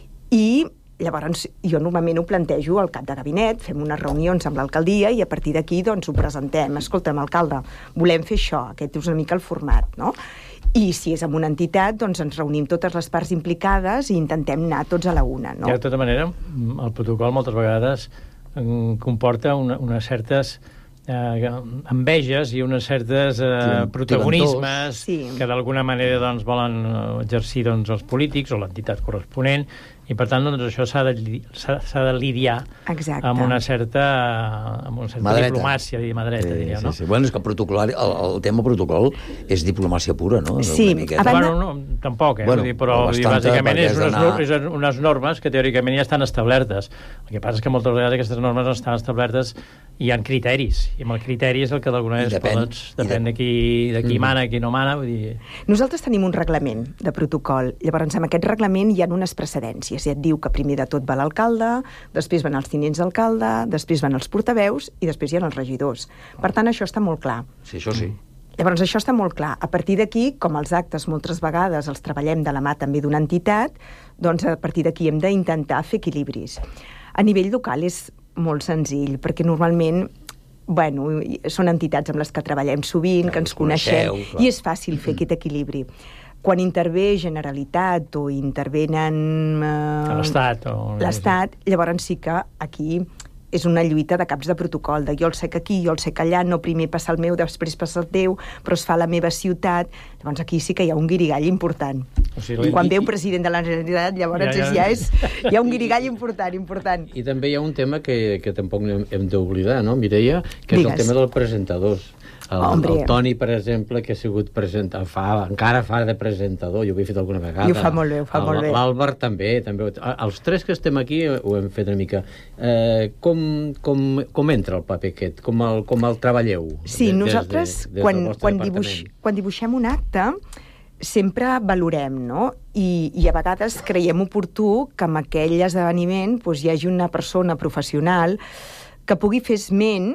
I llavors jo normalment ho plantejo al cap de gabinet, fem unes reunions amb l'alcaldia i a partir d'aquí doncs ho presentem. Escolta'm, alcalde, volem fer això, aquest és una mica el format, no? I si és amb una entitat, doncs ens reunim totes les parts implicades i intentem anar tots a la una, no? De tota manera, el protocol moltes vegades comporta una, unes certes eh, enveges i unes certes eh, protagonismes sí. que d'alguna manera doncs, volen exercir doncs, els polítics o l'entitat corresponent i per tant doncs, això s'ha de, s'ha de lidiar Exacte. amb una certa, amb una certa diplomàcia i mà dreta, sí, diria, sí, no? sí. Bueno, és que el, protocol, el, el tema protocol és diplomàcia pura, no? Sí, miqueta... bueno, no, tampoc, eh? Bueno, Vull dir, però vull dir, bàsicament és unes, anar... és unes normes que teòricament ja estan establertes. El que passa és que moltes vegades aquestes normes no estan establertes i hi ha criteris, i amb el criteri és el que d'alguna manera depèn, doncs, depèn de qui, de qui mm. mana, qui no mana. Vull dir... Nosaltres tenim un reglament de protocol. Llavors, amb aquest reglament hi ha unes precedències. I et diu que primer de tot va l'alcalde, després van els tinents d'alcalde, després van els portaveus i després hi ha els regidors. Per tant, això està molt clar. Sí, això sí. Llavors, això està molt clar. A partir d'aquí, com els actes moltes vegades els treballem de la mà també d'una entitat, doncs a partir d'aquí hem d'intentar fer equilibris. A nivell local és molt senzill, perquè normalment bueno, són entitats amb les que treballem sovint, que ens coneixem, coneixeu, i és fàcil fer aquest equilibri. Quan intervé Generalitat o intervenen... Eh, l'Estat. O... L'Estat, llavors sí que aquí és una lluita de caps de protocol, de jo el sec aquí, jo el sec allà, no primer passa el meu, després passa el teu, però es fa a la meva ciutat. Llavors aquí sí que hi ha un guirigall important. O sigui, quan ve un president de la Generalitat, llavors ja, ja... ja és, hi ha un guirigall important, important. I també hi ha un tema que, que tampoc hem, hem d'oblidar, no, Mireia? Que Digues. És el tema dels presentadors. El, el Toni, per exemple, que ha sigut presentador, fa, encara fa de presentador, jo ho he fet alguna vegada. I ho fa molt bé, ho fa el, molt bé. L'Àlvar també, també. Els tres que estem aquí ho hem fet una mica. Eh, com, com, com entra el paper aquest? Com el, com el treballeu? Sí, des, nosaltres, des de, des quan, quan, dibuix, quan dibuixem un acte, sempre valorem, no? I, i a vegades creiem oportú que en aquell esdeveniment doncs, hi hagi una persona professional que pugui fer esment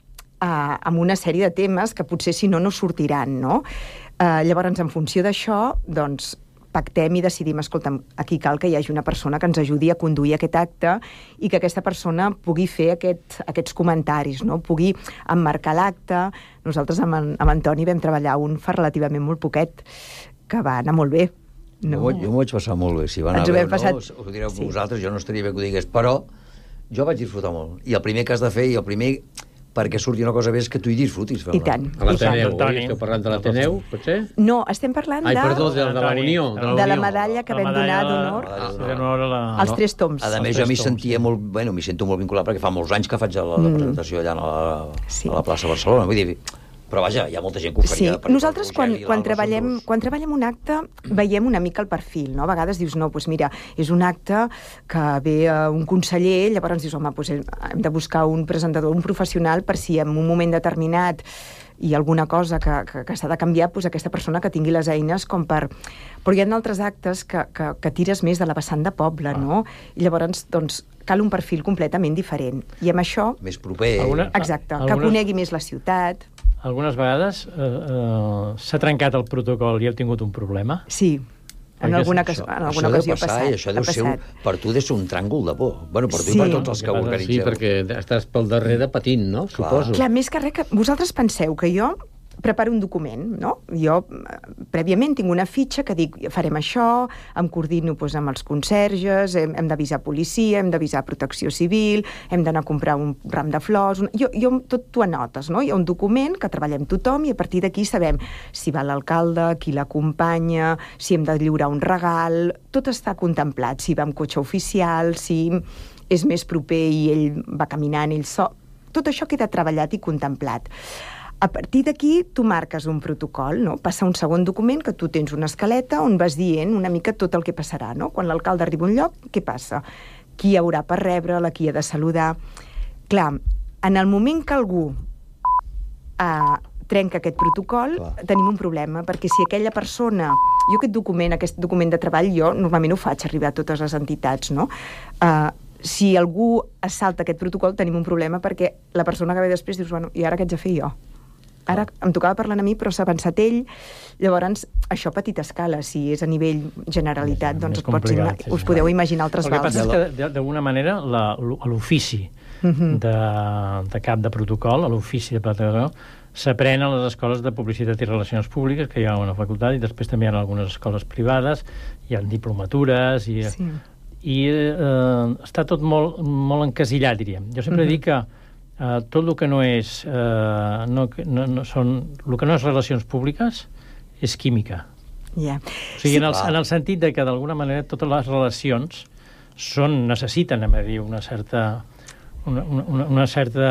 Uh, amb una sèrie de temes que potser si no no sortiran, no? Uh, llavors, en funció d'això, doncs, pactem i decidim, escolta'm, aquí cal que hi hagi una persona que ens ajudi a conduir aquest acte i que aquesta persona pugui fer aquest, aquests comentaris, no? Pugui emmarcar l'acte. Nosaltres amb en, amb Antoni vam treballar un fa relativament molt poquet, que va anar molt bé. No? Jo, jo m'ho vaig passar molt bé. Si va anar bé o passat... no, ho direu sí. vosaltres, jo no estaria bé que ho digués, però jo vaig disfrutar molt. I el primer que has de fer, i el primer... perquè surti una cosa bé és que tu hi disfrutis. I tant. A l'Ateneu, esteu parlant de l'Ateneu, potser? No, estem parlant de... Ai, perdó, de, de la Unió. De la, de la medalla que vam donar d'honor als tres toms. A més, jo m'hi sentia molt... Bueno, m'hi sento molt vinculat perquè fa molts anys que faig la, la presentació allà a la, sí. a la plaça Barcelona. Vull dir, però vaja, hi ha molta gent que ho faria. Sí, nosaltres quan, quan, treballem, quan treballem un acte veiem una mica el perfil, no? A vegades dius, no, doncs mira, és un acte que ve un conseller, llavors dius, home, doncs hem de buscar un presentador, un professional, per si en un moment determinat hi ha alguna cosa que, que, que s'ha de canviar, doncs aquesta persona que tingui les eines com per... Però hi ha altres actes que, que, que tires més de la vessant de poble, ah. no? I llavors, doncs, cal un perfil completament diferent. I amb això... Més proper. Alguna... Exacte, algunes... que conegui més la ciutat... Algunes vegades eh, eh, s'ha trencat el protocol i heu tingut un problema? Sí, en alguna, això, en alguna ocasió ha passat. I això deu ser, un, per tu, deu ser un tràngol de por. Bueno, per tu sí. i per tots els que ho organitzeu. Sí, perquè estàs pel darrere patint, no? Clar. Suposo. Clar, més que res, que vosaltres penseu que jo preparo un document, no? Jo, prèviament, tinc una fitxa que dic, farem això, em coordino doncs, amb els conserges, hem, hem d'avisar policia, hem d'avisar protecció civil, hem d'anar a comprar un ram de flors... Un... Jo, jo tot t'ho anotes, no? Hi ha un document que treballem tothom i a partir d'aquí sabem si va l'alcalde, qui l'acompanya, si hem de lliurar un regal... Tot està contemplat, si va amb cotxe oficial, si és més proper i ell va caminant, ell sol... Tot això queda treballat i contemplat. A partir d'aquí, tu marques un protocol, no? Passa un segon document que tu tens una escaleta on vas dient una mica tot el que passarà, no? Quan l'alcalde arriba a un lloc, què passa? Qui hi haurà per rebre'l, qui ha de saludar... Clar, en el moment que algú eh, trenca aquest protocol, Clar. tenim un problema, perquè si aquella persona... Jo aquest document, aquest document de treball, jo normalment ho faig arribar a totes les entitats, no? Eh, si algú es salta aquest protocol, tenim un problema, perquè la persona que ve després dius, bueno, i ara què haig de fer jo? Ara em tocava parlar a mi, però s'ha avançat ell. Llavors, això a petita escala, si és a nivell generalitat, doncs us, pots, sí, us podeu imaginar altres vals. El que passa és que, d'alguna manera, l'ofici uh-huh. de, de cap de protocol, l'ofici de protocol, s'aprèn a les escoles de publicitat i relacions públiques, que hi ha una facultat, i després també hi ha algunes escoles privades, hi ha diplomatures, i, sí. i eh, està tot molt, molt encasillat, diríem. Jo sempre uh-huh. dic que Uh, tot el que no és uh, no, no, no són, el que no és relacions públiques és química. Yeah. O sigui, sí, en, el, en el sentit de que d'alguna manera totes les relacions són, necessiten, a dir, una certa una, una, una certa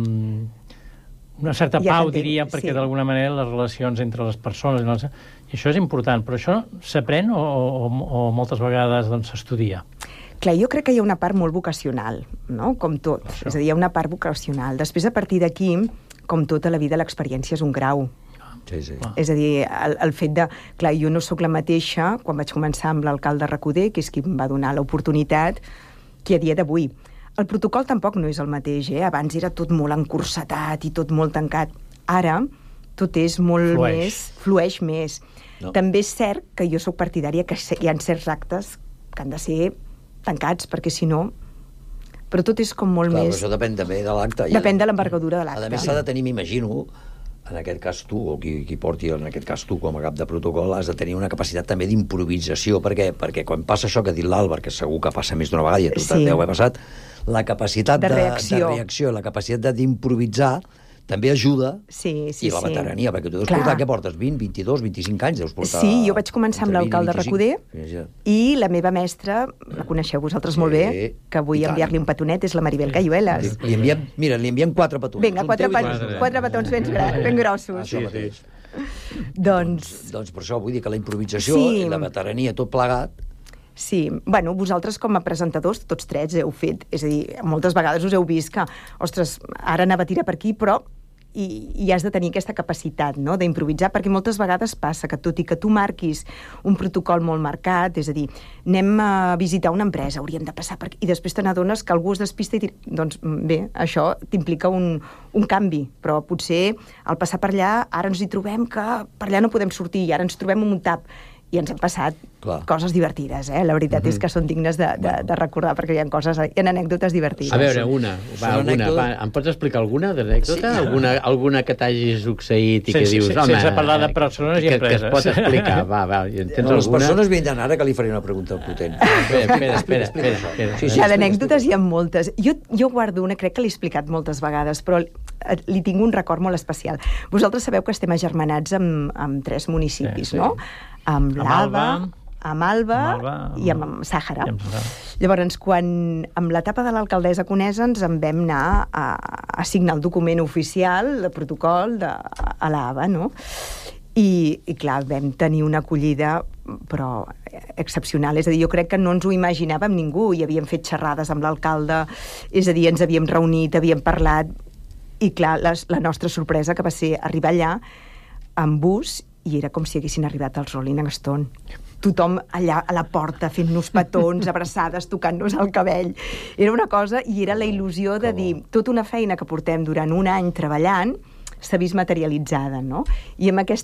una certa ja pau, diríem, perquè sí. d'alguna manera les relacions entre les persones i, les, i això és important, però això s'aprèn o, o, o moltes vegades doncs, s'estudia? Clar, jo crec que hi ha una part molt vocacional, no? Com tot. Això. És a dir, hi ha una part vocacional. Després, a partir d'aquí, com tota la vida, l'experiència és un grau. Sí, sí. Ah. És a dir, el, el fet de... Clar, jo no sóc la mateixa quan vaig començar amb l'alcalde Recoder, que és qui em va donar l'oportunitat, que a dia d'avui. El protocol tampoc no és el mateix, eh? Abans era tot molt encursetat i tot molt tancat. Ara, tot és molt flueix. més... Flueix més. No. També és cert que jo sóc partidària que hi ha certs actes que han de ser tancats, perquè si no... Però tot és com molt Clar, més... Això depèn també de l'acte. Depèn de l'envergadura de l'acte. A més, s'ha de tenir, m'imagino, en aquest cas tu, o qui, qui porti, en aquest cas tu, com a cap de protocol, has de tenir una capacitat també d'improvisació, perquè, perquè quan passa això que ha dit l'Àlvar, que segur que passa més d'una vegada, i a tu sí. deu haver passat, la capacitat de, de, reacció. de reacció, la capacitat d'improvisar, també ajuda, sí, sí, i la veterania, sí. perquè tu deus Clar. portar, què portes, vint, vint-i-dos, vint-i-cinc anys, deus portar... Sí, jo vaig començar amb l'alcalde Recoder, ja. i la meva mestra, la coneixeu vosaltres sí, molt bé, que vull enviar-li un petonet, és la Maribel Cayuelas. Li, li enviem, mira, li enviem quatre petons. Vinga, quatre, pa quatre. quatre petons ben, ben grossos. Això mateix. Doncs... Doncs per això vull dir que la improvisació sí. i la veterania, tot plegat, Sí, bueno, vosaltres com a presentadors, tots tres heu fet, és a dir, moltes vegades us heu vist que, ostres, ara anava a tirar per aquí, però i, i has de tenir aquesta capacitat, no?, d'improvisar, perquè moltes vegades passa que tot i que tu marquis un protocol molt marcat, és a dir, anem a visitar una empresa, hauríem de passar per aquí, i després te n'adones que algú es despista i dir, doncs bé, això t'implica un, un canvi, però potser al passar per allà, ara ens hi trobem que per allà no podem sortir, i ara ens trobem un tap, i ens han passat Clar. coses divertides, eh? La veritat mm-hmm. és que són dignes de, de, de recordar, perquè hi ha coses, hi ha anècdotes divertides. A veure, una, va, alguna, va, em pots explicar alguna d'anècdota? Sí. Alguna, alguna que t'hagi succeït i sense, que dius, home... Sense parlar de persones i empreses. Que es pot explicar, va, va. I tens no, les alguna? persones vindran ara que li faré una pregunta potent. Espera, espera, espera. espera, espera. Sí, sí, ja, d'anècdotes hi ha moltes. Jo, jo guardo una, crec que l'he explicat moltes vegades, però li tinc un record molt especial. Vosaltres sabeu que estem agermanats amb, amb tres municipis, sí, sí. no? Amb l'Alba, amb Alba, amb Alba i amb, amb Sàhara. I amb Llavors, quan amb l'etapa de l'alcaldessa Conesa ens en vam anar a, a signar el document oficial de protocol de, a l'A B A, no? I, i clar, vam tenir una acollida però excepcional, és a dir, jo crec que no ens ho imaginàvem ningú, i havíem fet xerrades amb l'alcalde, és a dir, ens havíem reunit, havíem parlat, i clar, les, la nostra sorpresa que va ser arribar allà amb bus, i era com si haguessin arribat als Rolling Stone. Tothom allà a la porta fent-nos petons, abraçades, tocant-nos el cabell. Era una cosa, i era la il·lusió de dir, tota una feina que portem durant un any treballant s'ha vist materialitzada, no? I amb aquesta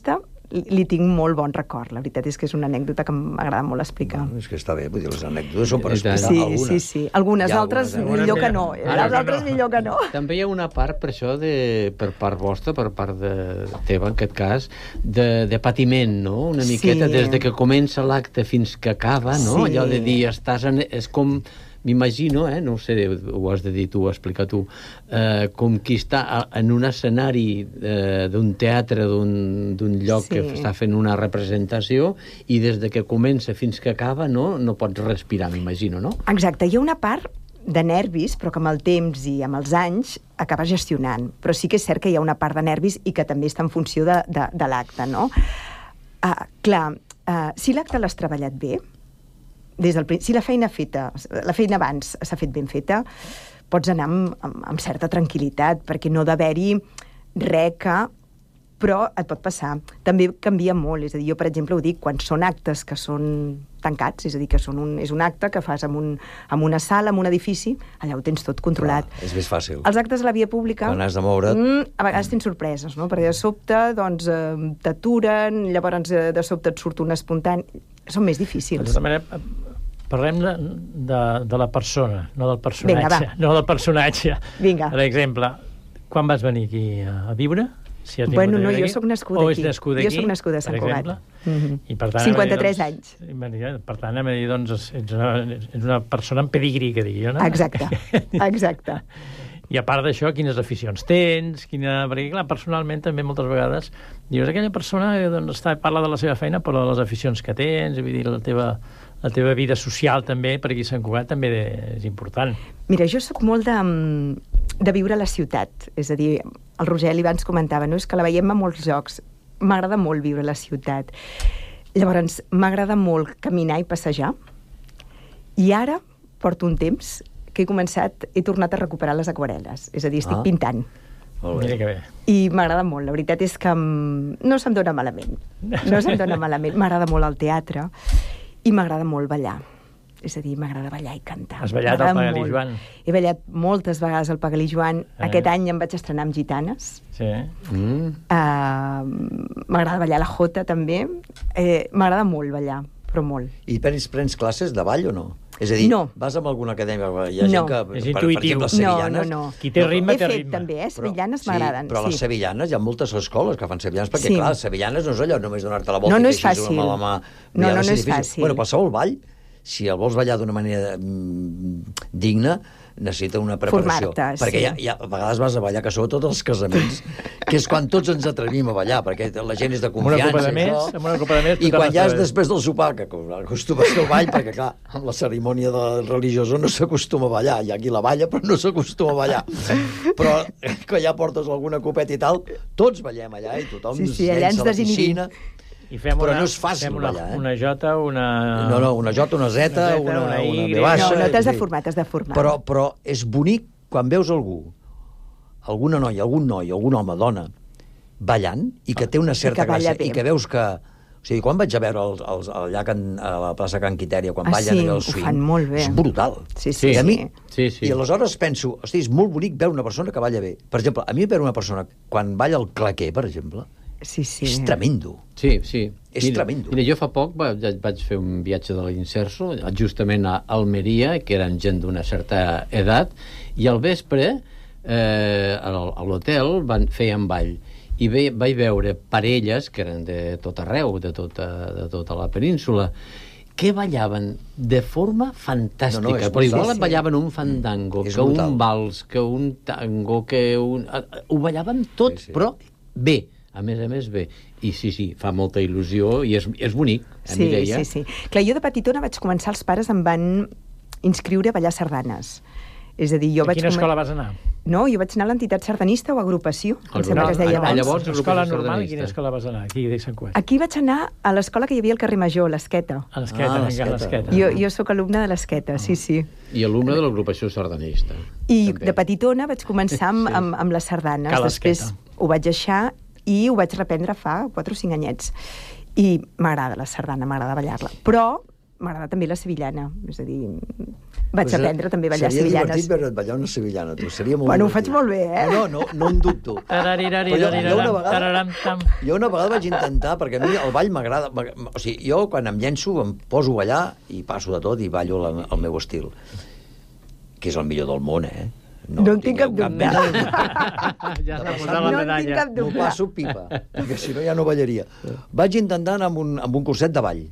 li tinc molt bon record. La veritat és que és una anècdota que m'agrada molt explicar. Bueno, és que està bé, vull dir, les anècdotes són per explicar sí, algunes. Sí, sí, algunes, altres millor que no. Les altres millor que no. També hi ha una part, per això, de, per part vostra, per part de teva, en aquest cas, de, de patiment, no? Una miqueta, des de que comença l'acte fins que acaba, no? Sí. Allò de dir, estàs en, és com... M'imagino, eh, no ho sé, ho has de dir tu, explicar tu, eh, com qui està en un escenari eh, d'un teatre, d'un lloc sí. que està fent una representació, i des de que comença fins que acaba no, no pots respirar, m'imagino, no? Exacte, hi ha una part de nervis, però que amb el temps i amb els anys acaba gestionant. Però sí que és cert que hi ha una part de nervis i que també està en funció de, de, de l'acte, no? Uh, clar, uh, si l'acte l'has treballat bé, des del, si la feina feta, la feina abans s'ha fet ben feta, pots anar amb, amb, amb certa tranquil·litat, perquè no ha d'haver-hi res que... Però et pot passar. També canvia molt. És a dir, jo, per exemple, ho dic, quan són actes que són tancats, és a dir, que són un, és un acte que fas en, un, en una sala, en un edifici, allà ho tens tot controlat. Clar, és més fàcil. Els actes a la via pública... Quan has de moure't... Mm, a vegades tens sorpreses, no? Perquè de sobte, doncs, eh, t'aturen, llavors eh, de sobte et surt un espontani... Són més difícils. De tota manera, parlem de, de, de la persona, no del personatge. Vinga, no del personatge. Vinga. Per exemple, quan vas venir aquí a viure? Si has bueno, no, aquí, jo sóc nascuda o aquí. Nascuda jo aquí, sóc nascuda a Sant Cugat. Mm-hmm. I per tant, cinquanta-tres dir, anys. Doncs, per tant, hem de dir, doncs, ets una, ets una persona amb pedigrí, que digui jo, no? Exacte, exacte. I a part d'això, quines aficions tens, quina... Perquè, clar, personalment, també moltes vegades dius, aquella persona doncs, està, parla de la seva feina, però de les aficions que tens, vull dir, la teva, la teva vida social també, per aquí a Sant Cugat, també és important. Mira, jo sóc molt de, de viure a la ciutat. És a dir, el Rogeli abans comentava, no? És que la veiem a molts llocs. M'agrada molt viure a la ciutat. Llavors, m'agrada molt caminar i passejar. I ara porto un temps que he començat, he tornat a recuperar les aquarel·les. És a dir, estic ah. pintant. Molt bé. Mira que bé. I m'agrada molt. La veritat és que no se'm dona malament. No se'm dona malament. M'agrada molt el teatre i m'agrada molt ballar. És a dir, m'agrada ballar i cantar. Has ballat al Pagalí Joan? He ballat moltes vegades al Pagalí Joan. Eh. Aquest any em vaig estrenar amb Gitanes. Sí. Mm. Uh, m'agrada ballar la jota, també. Eh, m'agrada molt ballar, però molt. I prens, prens classes de ball o no? És a dir, no. vas amb alguna acadèmia? Hi ha no. gent que... És per, intuïtiu. per exemple, sevillanes... No, no, no. Qui té ritme, He té fet ritme. també, eh? Però, Sevillanes sí, m'agraden. però sí. les sevillanes, hi ha moltes escoles que fan sevillanes, perquè, sí. clar, sevillanes no és allò només donar-te la volta no, no i és fer així fàcil. amb la mà. No, no, no és difícil. fàcil. Bueno, qualsevol ball, si el vols ballar d'una manera mm, digna, necessita una preparació. Formar-te, perquè sí. ja, ja, a vegades vas a ballar, que sobretot els casaments, que és quan tots ens atrevim a ballar, perquè la gent és de confiança. Amb una copa de més, amb una copa de més... I quan ja és després del sopar, que acostumes al ball, perquè clar, amb la cerimònia de religiosa no s'acostuma a ballar, hi ha qui la balla, però no s'acostuma a ballar. Però que ja portes alguna copeta i tal, tots ballem allà, i tothom sí, sí, allà ens a la piscina... I fem però una, no és fàcil una, ballar, eh? Una jota, una... No, no, una jota, una zeta, una, una, una, una, una baixa... No, no t'has de formar, t'has de formar. Però, però és bonic quan veus algú, alguna noia, algun noi, algun home, dona, ballant, i que té una certa gràcia, i que veus que... O sigui, quan vaig a veure els, els, allà can, a la plaça Can Quitèria, quan ah, ballen sí, el swing, ho fan molt bé. és brutal. Sí, sí, I, a mi, sí, sí. I aleshores penso, hosti, és molt bonic veure una persona que balla bé. Per exemple, a mi veure una persona, quan balla el claquer, per exemple, sí, sí. és tremendo. Sí, sí. És mira, tremendo. Mira, jo fa poc va, vaig fer un viatge de l'Inserso, justament a Almeria, que eren gent d'una certa edat, i al vespre, eh, a l'hotel, van feien ball. I ve, vaig veure parelles, que eren de tot arreu, de tota, de tota la península, que ballaven de forma fantàstica. No, no, però igual sí, sí. ballaven un fandango, és que brutal. Un vals, que un tango, que un... Ho ballaven tot, sí, sí. però bé. A més a més, bé. I sí, sí, fa molta il·lusió i és, és bonic, eh, sí, Mireia? Sí, sí. Clar, jo de petitona vaig començar, els pares em van inscriure a ballar sardanes. És a dir, jo a vaig... quina escola vas anar? No, jo vaig anar a l'entitat sardanista o agrupació, em sembla que es deia abans. Llavors, escola normal, i quina escola vas anar? Aquí de Sant Cugat. Aquí vaig anar a l'escola que hi havia al carrer Major, l'Esqueta. A l'Esqueta, ah, vinga, l'Esqueta. Jo, jo sóc alumne de l'Esqueta, sí, sí. I alumne de l'agrupació sardanista. I també. De petitona vaig començar amb, sí. amb, amb les sardanes. Després ho vaig deixar i ho vaig reprendre fa quatre o cinc anyets. I m'agrada la sardana, m'agrada ballar-la. Però m'agrada també la sevillana, és a dir, vaig Pues, aprendre també a ballar seria sevillanes. divertit veure't ballar una sevillana, tu. Seria molt Bueno, ho divertit. faig molt bé, eh? No, no, no en dubto. Però jo, jo, una vegada, jo una vegada vaig intentar, perquè a mi el ball m'agrada... O sigui, jo quan em llenço em poso a ballar i passo de tot i ballo la, el meu estil, que és el millor del món, eh? No, no en tinc cap dubte. Ja s'ha posat la No en medalla. tinc cap M'ho dubte. passo pipa, perquè si no ja no ballaria. Vaig intentar anar amb un, amb un curset de ball.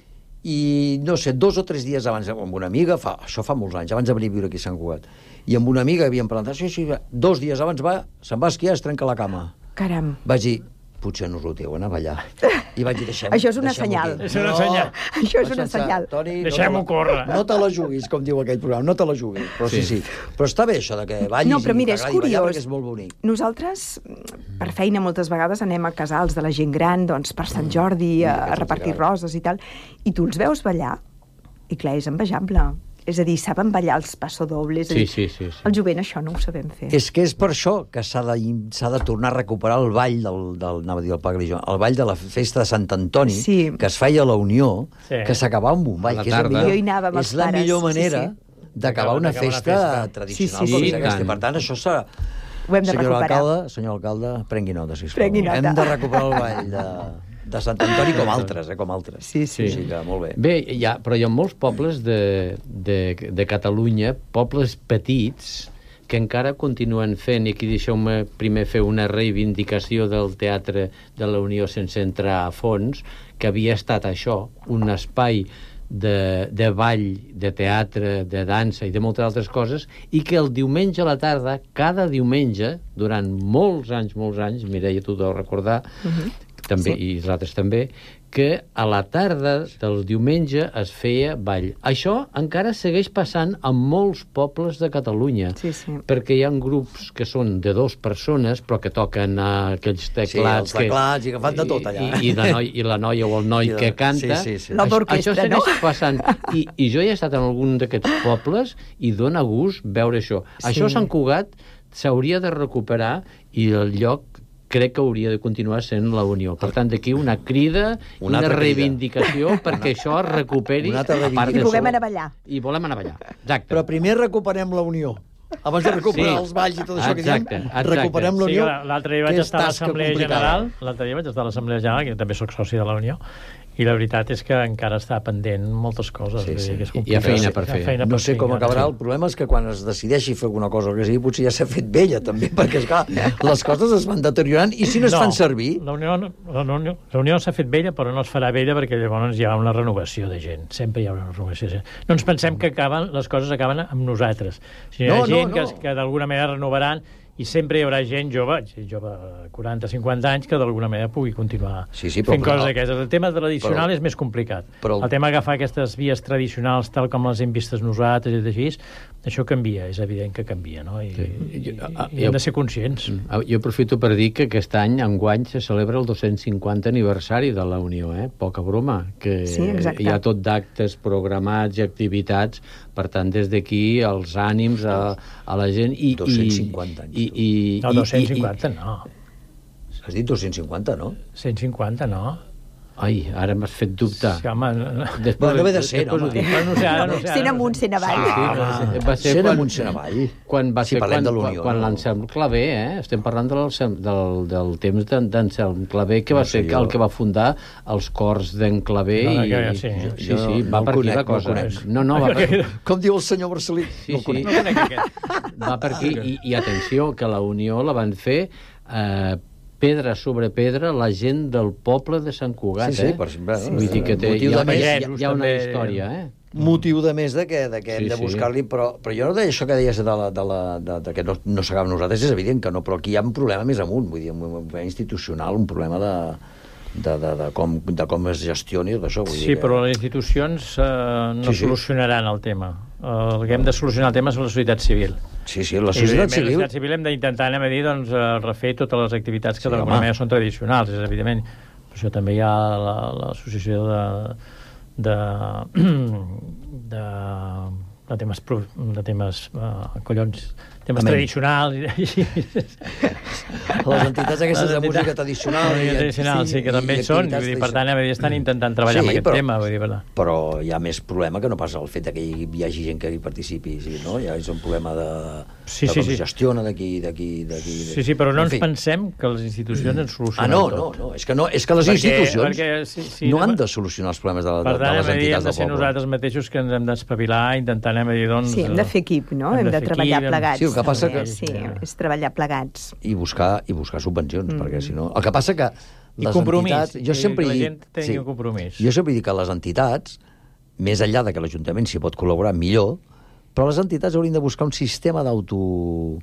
I, no sé, dos o tres dies abans, amb una amiga, fa, això fa molts anys, abans de venir a viure aquí a Sant Cugat, i amb una amiga havíem parlat, sí, sí, dos dies abans va, se'n va esquiar, es trenca la cama. Caram. Vaig dir, potser no us ho a anar a ballar. I vaig dir, deixem Això és una deixem-ho senyal. aquí. És una senyal. Això és vaig una pensar, senyal. Toni, Deixem-ho no te la- córrer. No te la juguis, com diu aquell programa, no te la juguis. Però sí, sí. Sí. Però està bé això de que ballis No, però mira, i és t'agradi ballar curiós. perquè és molt bonic. Nosaltres, per feina, moltes vegades anem a casals de la gent gran, doncs per Sant Jordi, a, a repartir roses i tal, i tu els veus ballar, i clar, és envejable. És a dir, saben ballar els passodobles. Sí, sí, sí, sí. El jovent això no ho sabem fer. És que és per això que s'ha de, s'ha de tornar a recuperar el ball del, del, anava a dir el Paglijo, el ball de la festa de Sant Antoni, Sí. que es feia a la Unió, Sí. que s'acabava amb un ball, A la que és la tarda. millor, Jo hi anava amb els és la pares, millor sí, manera sí. d'acabar D'acabar una una festa festa. tradicional Sí, sí, com sí. és aquesta. I Per tant, això s'ha... Ho hem de senyor recuperar. alcalde, senyor alcalde, prengui nota, sisplau. Prengui nota. Hem de recuperar el ball de, de Sant Antoni com altres, eh, com altres. Sí, sí. O sigui que molt bé. Bé, hi ha, però hi ha molts pobles de, de, de Catalunya, pobles petits, que encara continuen fent, i aquí deixeu-me primer fer una reivindicació del Teatre de la Unió sense entrar a fons, que havia estat això, un espai de, de ball, de teatre, de dansa i de moltes altres coses, i que el diumenge a la tarda, cada diumenge, durant molts anys, molts anys, Mireia, tu deus recordar, Uh-huh. també, Sí. i els altres també, que a la tarda del diumenge es feia ball. Això encara segueix passant en molts pobles de Catalunya, Sí, sí. perquè hi ha grups que són de dues persones, però que toquen uh, aquells teclats... Sí, els teclats, que, i que fan de tot allà. I, i, la noi, I la noia o el noi I la- que canta. sí, sí, sí. La d'orquestra, això segueix no? passant. I, I jo he estat en algun d'aquests pobles i dona gust veure això. Sí. Això a Sant Cugat s'hauria de recuperar i el lloc crec que hauria de continuar sent la Unió. Per tant, d'aquí una crida, Una una, altra crida. reivindicació perquè això es recuperi. Una altra a part I de puguem això. anar a ballar. I volem anar a ballar. Exacte. Però primer recuperem la Unió. Abans de recuperar Sí. els balls i tot això Exacte, que diem, exacte. recuperem la Sí, Unió. l'altre dia vaig que és estar a tasca l'Assemblea complicada. General, l'altre dia vaig estar a l'Assemblea General, que jo també sóc soci de la Unió, i la veritat és que encara està pendent moltes coses. Sí, vull dir sí. que és Hi ha complicat. feina per Hi ha fer. feina No per sé fer, com encara. acabarà. El problema és que quan es decideixi fer alguna cosa o que sigui, potser ja s'ha fet vella, també, perquè, esclar, les coses es van deteriorant i si no es fan servir... La Unió, no- la Unió, la Unió s'ha fet vella, però no es farà vella perquè llavors hi ha una renovació de gent. Sempre hi ha una renovació de gent. No ens pensem que acaben, les coses acaben amb nosaltres. Si hi ha No, no, gent no. que, que d'alguna manera renovaran i sempre hi haurà gent jove, gent jove quaranta cinquanta anys, que d'alguna manera pugui continuar Sí, sí, però- fent coses però- d'aquestes. El tema tradicional però- és més complicat. però- El tema d'agafar aquestes vies tradicionals tal com les hem vistes nosaltres i així, això canvia, és evident que canvia, no? I, i, i, i hem de ser conscients. Ah, Jo aprofito per dir que aquest any, enguany, se celebra el dos-cents cinquanta aniversari de la Unió, eh? Poca broma, que Sí, exacte. hi ha tot d'actes programats i activitats, per tant, des d'aquí, els ànims a, a la gent... I, dos-cents cinquanta anys, I, i, No, i- dos-cents i- cinquanta no. Has dit dos-cents cinquanta, no? cent cinquanta no. Ai, ara m'has fet dubtar. Sí, home, no, no. Després, Bueno, no ve de ser, després ho home. dic. Però no sé, ara no sé. Cent Ara, amunt, cent avall. Sí, Ah, va ser cent quan- amunt, cent avall. Quan va Si ser parlem quan, de l'Unió, quan no? l'Anselm Clavé, eh? Estem parlant de l'Anselm- del, del temps d'en- d'Anselm Clavé, que va No sé, ser jo- el que va fundar els cors d'en Clavé. No, no, i, que- sí. sí, sí, Jo va no per el aquí conec, la no el cosa. conec. No, no, va per, Com diu el senyor Marcelí? sí, No el sí, conec. No conec aquest. va per aquí. I, I atenció, que la Unió la van fer eh, pedra sobre pedra la gent del poble de Sant Cugat, Sí, sí, eh? per sempre. Vull dir que té, Motiu hi, ha, de més, hi, ha, pagesos hi ha una també. història, eh? Motiu de més de que, de que hem Sí, de sí. buscar-li, però, però jo no deia això que deies de, la, de, la, de, de que no, no s'acaba amb nosaltres, és evident que no, però aquí hi ha un problema més amunt, vull dir, un problema institucional, un problema de, de, de, de, com, de com es gestioni tot això. Vull Sí, dir que... però les institucions eh, no Sí, sí. solucionaran el tema. El que hem de solucionar el tema és la societat civil. Sí, sí, la I, societat evidentment, civil... La societat civil hem d'intentar, anem a dir, doncs, eh, refer totes les activitats que Sí, d'alguna home. manera són tradicionals, és evident. Per això també hi ha la- l'associació de, de, de, de temes, pro- de temes uh, collons, temes Amén. tradicionals. Les entitats aquestes de música tradicional. Música tradicional, sí, que també en són. Vull dir, per tant, estan intentant treballar Sí, amb aquest però- tema. Vull dir, per tant. Però hi ha més problema que no pas el fet que hi hagi gent que hi participi, sí, no? Ja és un problema de, Sí, de sí, com sí. gestiona d'aquí, d'aquí, d'aquí... Sí, sí, però no En ens fi. pensem que les institucions ens Ah, solucionen no, tot. no, no, és que, no, és que les Perquè- institucions perquè, sí, sí, no no- han de solucionar els problemes de, de, Per de tant, les hem de dir, hem entitats de del ser poble. nosaltres mateixos que ens hem d'espavilar, intentant, hem de dir, doncs... Sí, hem de fer equip, no? Hem, hem de, de fer treballar equip, hem- plegats. Sí, el que passa també. que- Sí, és treballar plegats. I buscar, i buscar subvencions, Mm. perquè si no... El que passa que I les compromís, entitats... Jo que- sempre que la dic- gent tingui un compromís. Jo sempre dic que les entitats, més enllà de que l'Ajuntament s'hi pot col·laborar millor, però les entitats haurien de buscar un sistema d'auto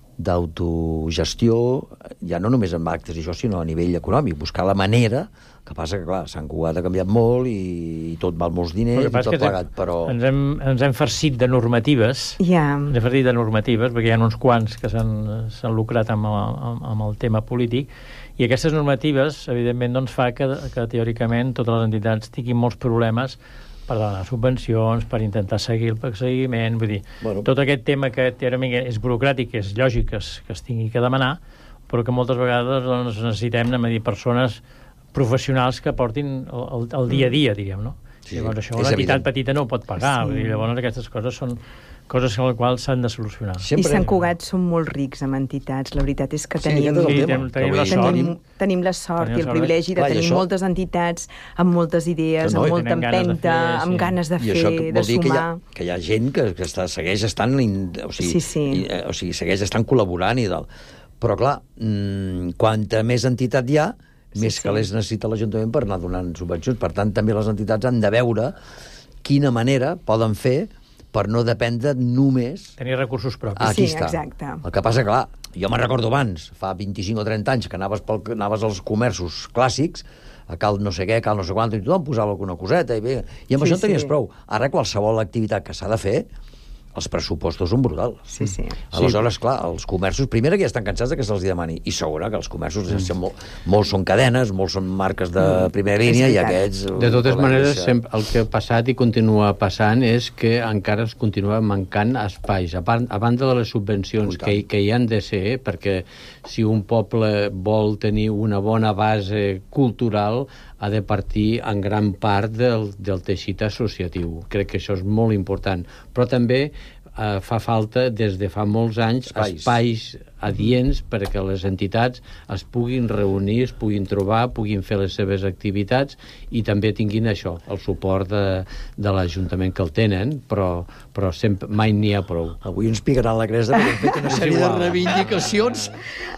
d'autogestió, ja no només amb actes i això, sinó a nivell econòmic, buscar la manera, que passa que, clar, Sant Cugat ha canviat molt i, i tot val molts diners El i que passa tot és que plegat, però... Ens hem, ens hem farcit de normatives, Ja. ens hem farcit de normatives, perquè hi ha uns quants que s'han s'han lucrat amb, el- amb, amb el tema polític, i aquestes normatives, evidentment, doncs, fa que, que teòricament totes les entitats tinguin molts problemes per demanar subvencions, per intentar seguir el seguiment, vull dir, Bueno. tot aquest tema que teòricament és burocràtic, que és lògic que es, que es tingui que demanar, però que moltes vegades doncs, necessitem, anem a dir, persones professionals que portin el, el, el dia a dia, diguem, no? Sí, Sí, llavors, això és una entitat evident. petita no ho pot pagar, Sí. vull dir, llavors aquestes coses són coses amb les quals s'han de solucionar. I Sant Cugat som molt rics amb entitats. La veritat és que Sí, tenim, aquest és el Sí, tema. tenim- tenim Que la avui- sort. tenim, tenim la sort Tenim i el sort. privilegi de Clar, i tenir això- moltes entitats amb moltes idees, Que no, amb i molta tenen ganes de empenta, fer, sí. amb ganes de I fer, això que de vol dir que hi, ha, sumar. que hi ha gent que, que està, segueix estant in, o sigui, Sí, sí. I, eh, o sigui, segueix estant col·laborant i tal. Però clar, mmm, quanta més entitat hi ha, més sí. calés necessita l'Ajuntament per anar donant subvencions. Per tant, també les entitats han de veure quina manera poden fer per no dependre només... Tenir recursos propis. Aquí Sí, està. exacte. El que passa, clar, jo me'n recordo abans, fa vint-i-cinc o trenta anys, que anaves, pel, anaves als comerços clàssics, a cal no sé què, cal no sé quant, i tothom posava alguna coseta, i, bé, i amb Sí, això en tenies sí. prou. Ara, qualsevol activitat que s'ha de fer, els pressupostos són brutals. Sí, sí. Aleshores, clar, els comerços, primera que ja estan cansats de que se'ls demani, i segona que els comerços, mm. molt, molts són cadenes, molts són marques de primera línia, i aquests... De totes poden maneres, deixar- sempre, el que ha passat i continua passant és que encara es continua mancant espais. A, part, a banda de les subvencions que, que hi han de ser, perquè si un poble vol tenir una bona base cultural, ha de partir en gran part del, del teixit associatiu. Crec que això és molt important. Però també eh, fa falta, des de fa molts anys, Espais. espais adients perquè les entitats es puguin reunir, es puguin trobar, puguin fer les seves activitats i també tinguin això, el suport de, de l'Ajuntament que el tenen, però, però sempre, mai n'hi ha prou. Avui ens picaran la cresta perquè hem fet una sèrie de reivindicacions.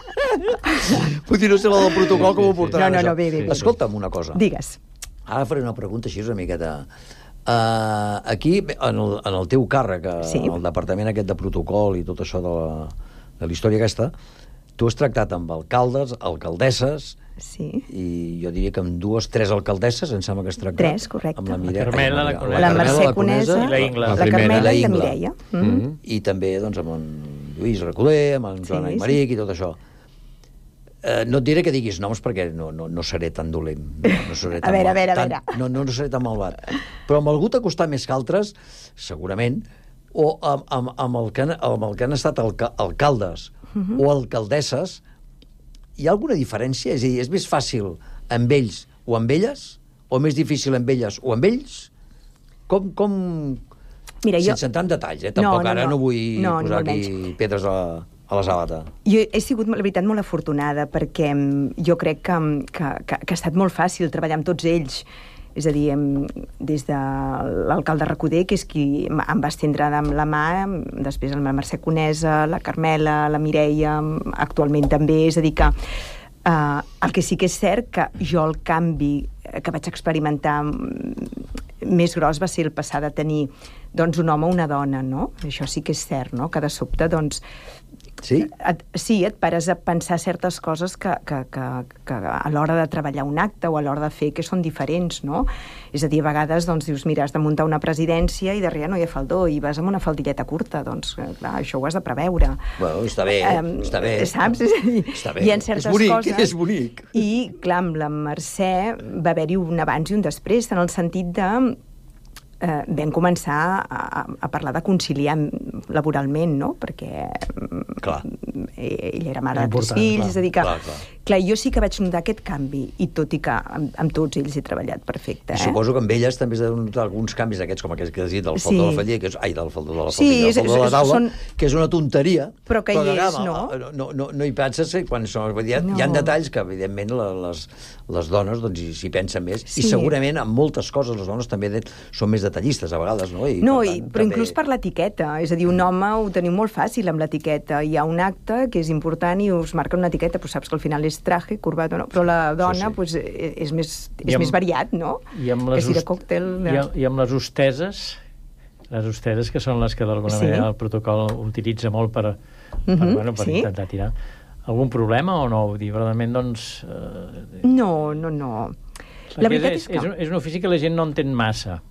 Potser no sé la del protocol com ho portaran. No, no, no, això. bé, bé, bé. Escolta'm una cosa. Digues. Ara faré una pregunta així una miqueta... Uh, aquí, en el, en el teu càrrec, Sí. en el departament aquest de protocol i tot això de la, de la història aquesta, tu has tractat amb alcaldes, alcaldesses, Sí. i jo diria que amb dues, tres alcaldesses, em sembla que has tractat. Tres, correcte. Amb la, Mire... Carmela, la Conesa. La Mercè Conesa, i la Ingla. la, La primera. Carmela i la Ingla. Mireia. Mm. Mm. I també doncs, amb en Lluís Recoder, amb en Joan Sí, Aymeric i tot això. Eh, no et diré que diguis noms perquè no, no, no seré tan dolent. No, no seré tan A veure, mal- a veure, a tan, veure. No, no, no seré tan malvat. Però amb algú t'ha costat més que altres, segurament, o amb, amb, amb, el, que, han- amb el que han estat alca alcaldes Mhm. o alcaldesses, hi ha alguna diferència? És a dir, és més fàcil amb ells o amb elles? O més difícil amb elles o amb ells? Com... com... Mira, jo... Sense entrar en detalls, eh? Tampoc No, no, ara no. no vull No, ni posar molt aquí pedres a, a la sàbata. Jo he sigut, la veritat, molt afortunada perquè mm, jo crec que, que, que, que ha estat molt fàcil treballar amb tots ells. És a dir, em, des de l'alcalde Recoder, que és qui em em va estendre amb la mà, després amb la Mercè Conesa, la Carmela, la Mireia, actualment també. És a dir, que eh, el que sí que és cert que jo el canvi que vaig experimentar mm, més gros va ser el passar de tenir doncs, un home o una dona, no? Això sí que és cert, no? Que de sobte, doncs, Sí? et, sí, et pares a pensar certes coses que, que, que, que a l'hora de treballar un acte o a l'hora de fer que són diferents, no? És a dir, a vegades doncs, dius, mira, has de muntar una presidència i darrere no hi ha faldó i vas amb una faldilleta curta, doncs, eh, clar, això ho has de preveure. Bueno, està bé, Em, està bé. Saps? És a dir, Està bé. hi ha certes és bonic, coses... és bonic. I, clar, amb la Mercè va haver-hi un abans i un després, en el sentit de eh, vam començar a, a parlar de conciliar laboralment, no? Perquè clar. ell era mare de tres fills, és a dir que... Clar, clar. Clar, jo sí que vaig notar aquest canvi, i tot i que amb, amb tots ells he treballat perfecte. I eh? suposo que amb elles també has de notar alguns canvis d'aquests, com aquests que has dit, del faldó Sí. de la faldilla, que és, ai, del faldó de la Sí, faldilla, és- del faldó de la és- taula, són- que és una tonteria, Però que hi és, home, no? no, no, no hi penses quan són... Hi ha, No. hi ha detalls que, evidentment, la- les, les dones doncs, hi- s'hi pensen més, Sí. i segurament en moltes coses les dones també de, són més detallistes, a vegades, no? I, No, per i, tant, però també- inclús per l'etiqueta. És a dir, un home ho teniu molt fàcil amb l'etiqueta. Hi ha un acte que és important i us marca una etiqueta, però saps que al final és traje, corbata, no? Però la dona Sí, sí. Pues, eh, és, més, I és amb- més variat, no? I amb que les si de host- còctel... I, amb, I amb les hosteses, les hosteses que són les que d'alguna Sí. manera el protocol utilitza molt per, per, Mhm, bueno, per sí. intentar tirar. Algun problema o no? Vull dir, realment, doncs... Eh, No, no, no. La perquè veritat és, és que... és, un, és un ofici que la gent no entén massa,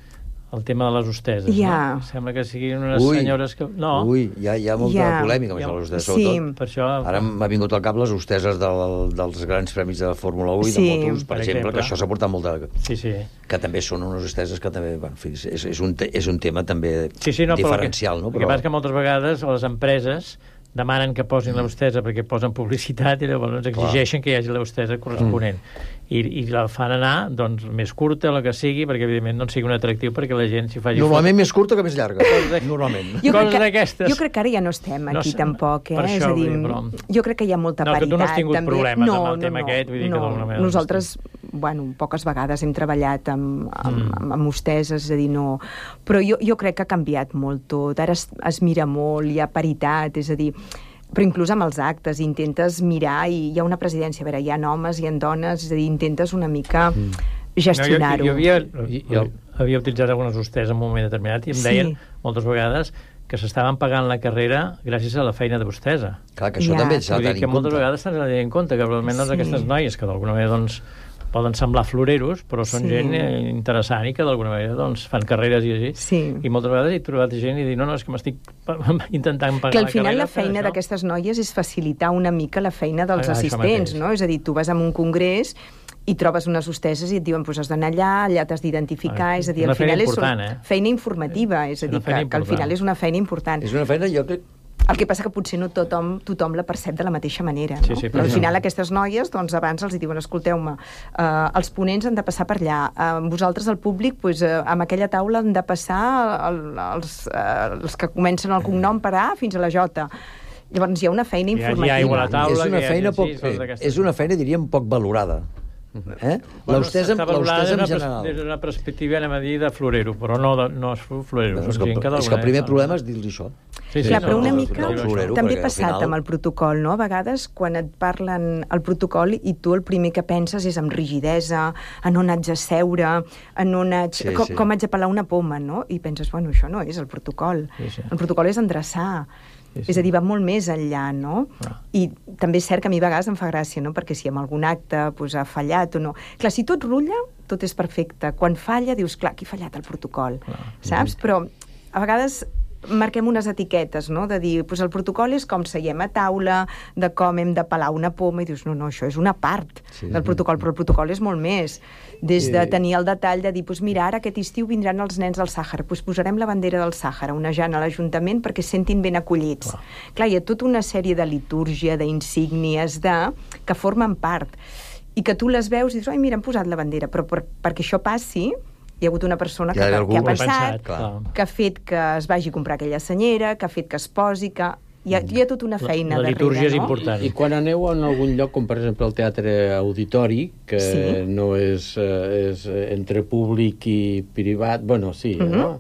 el tema de les hosteses. Ja. No? Sembla que siguin unes Ui, senyores que... No. Ui, hi ha, hi ha molta Ja. polèmica amb Hi ha- això, les hosteses, Sí. sobretot. Per això... Ara m'ha vingut al cap les hosteses del, dels grans premis de Fórmula un i Sí. de motos, per, Per exemple, exemple. que això s'ha portat molt de... Sí, sí. que també són unes hosteses que també, bueno, en fi, és, és, un, te, és un tema també Sí, sí, no, diferencial, no? Però... El que passa que moltes vegades les empreses demanen que posin Mm. l'hostesa perquè posen publicitat i llavors exigeixen que hi hagi l'hostesa corresponent. Mm. I, I la fan anar doncs, més curta, el que sigui, perquè evidentment no sigui un atractiu perquè la gent s'hi faci... Normalment més curta que més llarga, normalment. Jo crec, Coses que, d'aquestes. jo crec que ara ja no estem No aquí sé, tampoc, eh? per És això, a dir, vull dir, però- jo crec que hi ha molta No, que paritat. tu no has tingut també. problemes no, amb el no, tema no, aquest, vull dir que no. d'alguna manera Nosaltres, bueno, poques vegades hem treballat amb, amb, Mm. amb, amb hosteses, és a dir, no... Però jo, jo crec que ha canviat molt tot, ara es, es mira molt, hi ha paritat, és a dir... Però inclús amb els actes, intentes mirar i hi ha una presidència, a veure, hi ha homes, hi ha dones, és a dir, intentes una mica gestionar-ho. No, jo, jo, havia, jo havia utilitzat algunes hosteses en un moment determinat i em Sí. deien moltes vegades que s'estaven pagant la carrera gràcies a la feina de hostesa. Clar, que això Ja. també s'ha de Vull dir tenir que en moltes compte. vegades s'ha de tenir en compte que realment doncs, Sí. aquestes noies que d'alguna manera doncs, poden semblar floreros, però són Sí. gent eh, interessant i que d'alguna manera doncs, fan carreres i així. Sí. I moltes vegades he trobat gent i dir, no, no, és que m'estic pa- intentant pagar Que al la final carrera. la per feina això. d'aquestes noies és facilitar una mica la feina dels Ah, això assistents, mateix. no? És a dir, tu vas a un congrés i trobes unes hosteses i et diuen pues has d'anar allà, allà t'has d'identificar, Ah, és a dir, una al feina final és important, una eh? feina informativa, és a una dir, que, feina que al important. final és una feina important. És una feina, jo crec... El que passa que potser no tothom, tothom la percep de la mateixa manera, no? Sí, sí, Però al però final no. aquestes noies, doncs abans els hi diuen, escolteu-me, eh, els ponents han de passar per allà, eh, vosaltres, el públic, pues, eh, amb aquella taula han de passar el, els, eh, els que comencen el cognom per A fins a la J. Llavors hi ha una feina hi hagi informativa. aigua a la taula, és una que hi hagi feina poc, sis, coses d'aquestes. és una feina, diríem, poc valorada. Eh? Bueno, L'hostesa està valorada l'hostesa en des d'una general. pers- des d'una perspectiva, anem a dir, de florero, però no, de, no és florero. Bueno, és, són que, gent que és d'alguna que el primer manera- problema és dir-li això. Sí, sí, Clar, no, però una no, mica no, no, florero, també perquè ha al passat final- amb el protocol, no? A vegades, quan et parlen el protocol i tu el primer que penses és amb rigidesa, en on haig de seure, en on haig... Sí, com, sí. com haig de pelar una poma, no? I penses, bueno, això no és el protocol. Sí, sí. El protocol és endreçar. Sí, sí. És a dir, va molt més enllà, no? Ah. I també és cert que a mi a vegades em fa gràcia, no? Perquè si en algun acte pues, ha fallat o no... Clar, si tot rutlla, tot és perfecte. Quan falla, dius, clar, aquí ha fallat el protocol, saps? Però a vegades marquem unes etiquetes, no? De dir, pues, el protocol és com seiem a taula, de com hem de pelar una poma, i dius, no, no, això és una part Sí. del protocol, però el protocol és molt més. Des de Eh. tenir el detall de dir, pues, mira, ara aquest estiu vindran els nens del Sàhara, pues, posarem la bandera del Sàhara onejant a l'Ajuntament perquè es sentin ben acollits. Clar. Clar, hi ha tota una sèrie de litúrgia, d'insígnies, de... que formen part, i que tu les veus i dius, ai, mira, han posat la bandera, però per, perquè això passi, hi ha hagut una persona que, Hi ha que, algú que ha que ha pensat, pensat, clar. que ha fet que es vagi a comprar aquella senyera, que ha fet que es posi, que... Hi ha, hi ha tota una feina darrere, no? I, I quan aneu en algun lloc, com per exemple el Teatre Auditori, que Sí. no és, eh, és entre públic i privat, bueno, sí, Mhm. no?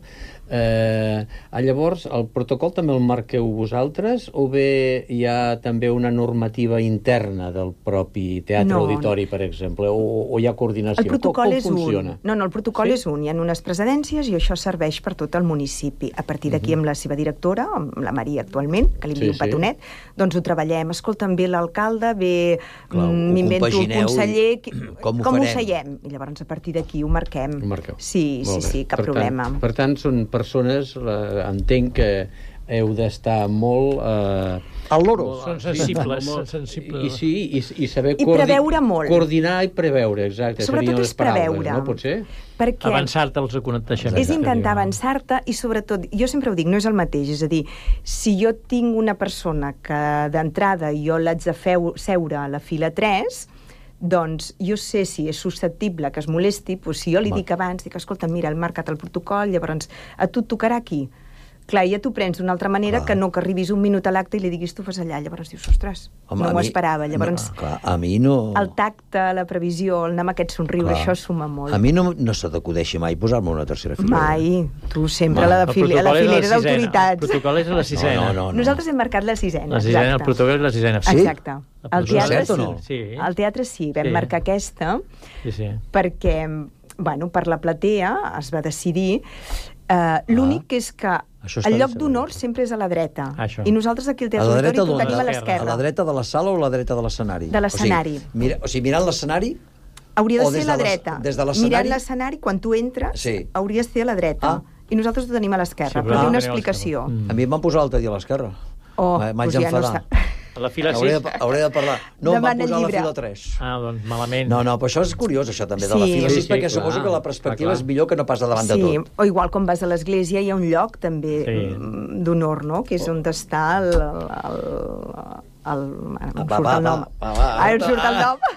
Eh, llavors, el protocol també el marqueu vosaltres o bé hi ha també una normativa interna del propi Teatre No. Auditori, per exemple, o, o hi ha coordinació? El protocol com, com és funciona? un. No, no, el protocol Sí? és un. Hi ha unes precedències i això serveix per tot el municipi. A partir d'aquí, amb la seva directora, amb la Maria actualment, que li Sí, envio un sí. petonet, doncs ho treballem. Escolta'm, ve l'alcalde, ve Clar, ho mm, m'invento el compagineu i conseller, qui- com ho com ho farem? seiem? I llavors a partir d'aquí ho marquem. Ho marqueu. Sí, sí, Molt bé. sí, cap per problema. Tant, per tant, són persones, eh, entenc que heu d'estar molt... Eh, al loro. Són sensibles. Són sensibles. I, sí, i, i saber I preveure molt. Coordinar i preveure, exacte. Sobretot és preveure. No, potser? Perquè avançar-te als aconteixements. És intentar avançar-te i, sobretot, jo sempre ho dic, no és el mateix. És a dir, si jo tinc una persona que d'entrada jo l'haig de feu, seure a la fila tres, doncs jo sé si és susceptible que es molesti, doncs si jo li dic abans, dic, escolta, mira, el marcat el protocol, llavors a tu et tocarà aquí. Clar, ja t'ho prens d'una altra manera clar. Que no que arribis un minut a l'acte i li diguis tu fas allà, llavors dius, ostres, home, no m'ho esperava. Llavors, no, clar, a mi no... el tacte, la previsió, el anar amb aquest somriure, clar. Això suma molt. A mi no, no se t'acudeixi mai posar-me una tercera filera. Mai. Tu sempre a la, de file, a la filera d'autoritats. El protocol és a la sisena. No, no, no, Nosaltres hem marcat la sisena. La sisena, exacte. El protocol és la sisena. Sí? Exacte. Al teatre sí. No? sí. Al teatre sí, vam sí. marcar aquesta sí, sí. perquè, bueno, per la platea es va decidir. Uh, L'únic ah. és que el lloc d'honor sempre és a la dreta. Això. I nosaltres aquí al Teatre Auditori ho tenim a l'esquerra. A la dreta de la sala o a la dreta de l'escenari? De l'escenari. O sigui, mira, o sigui, mirant l'escenari... Hauria de ser a la dreta. Des de l'escenari... Mirant l'escenari, quan tu entres, sí. hauria de ser a la dreta. Ah. I nosaltres ho tenim a l'esquerra. Sí, però té una explicació. Mm. A mi em van posar l'altre dia a l'esquerra. Oh, M'haig doncs ja d'enfadar. no A la fila hauré sis? De, hauré de parlar. No, em van posar a la fila tres. Ah, doncs malament. No, no, però això és curiós, això també, sí. de la fila sis, sí, sí, perquè clar, suposo que la perspectiva clar, clar. és millor que no pas a davant sí. de tot. O igual quan vas a l'església hi ha un lloc també sí. d'honor, no?, que és on està el... el, el, el em surt el nom. Ara em surt el nom.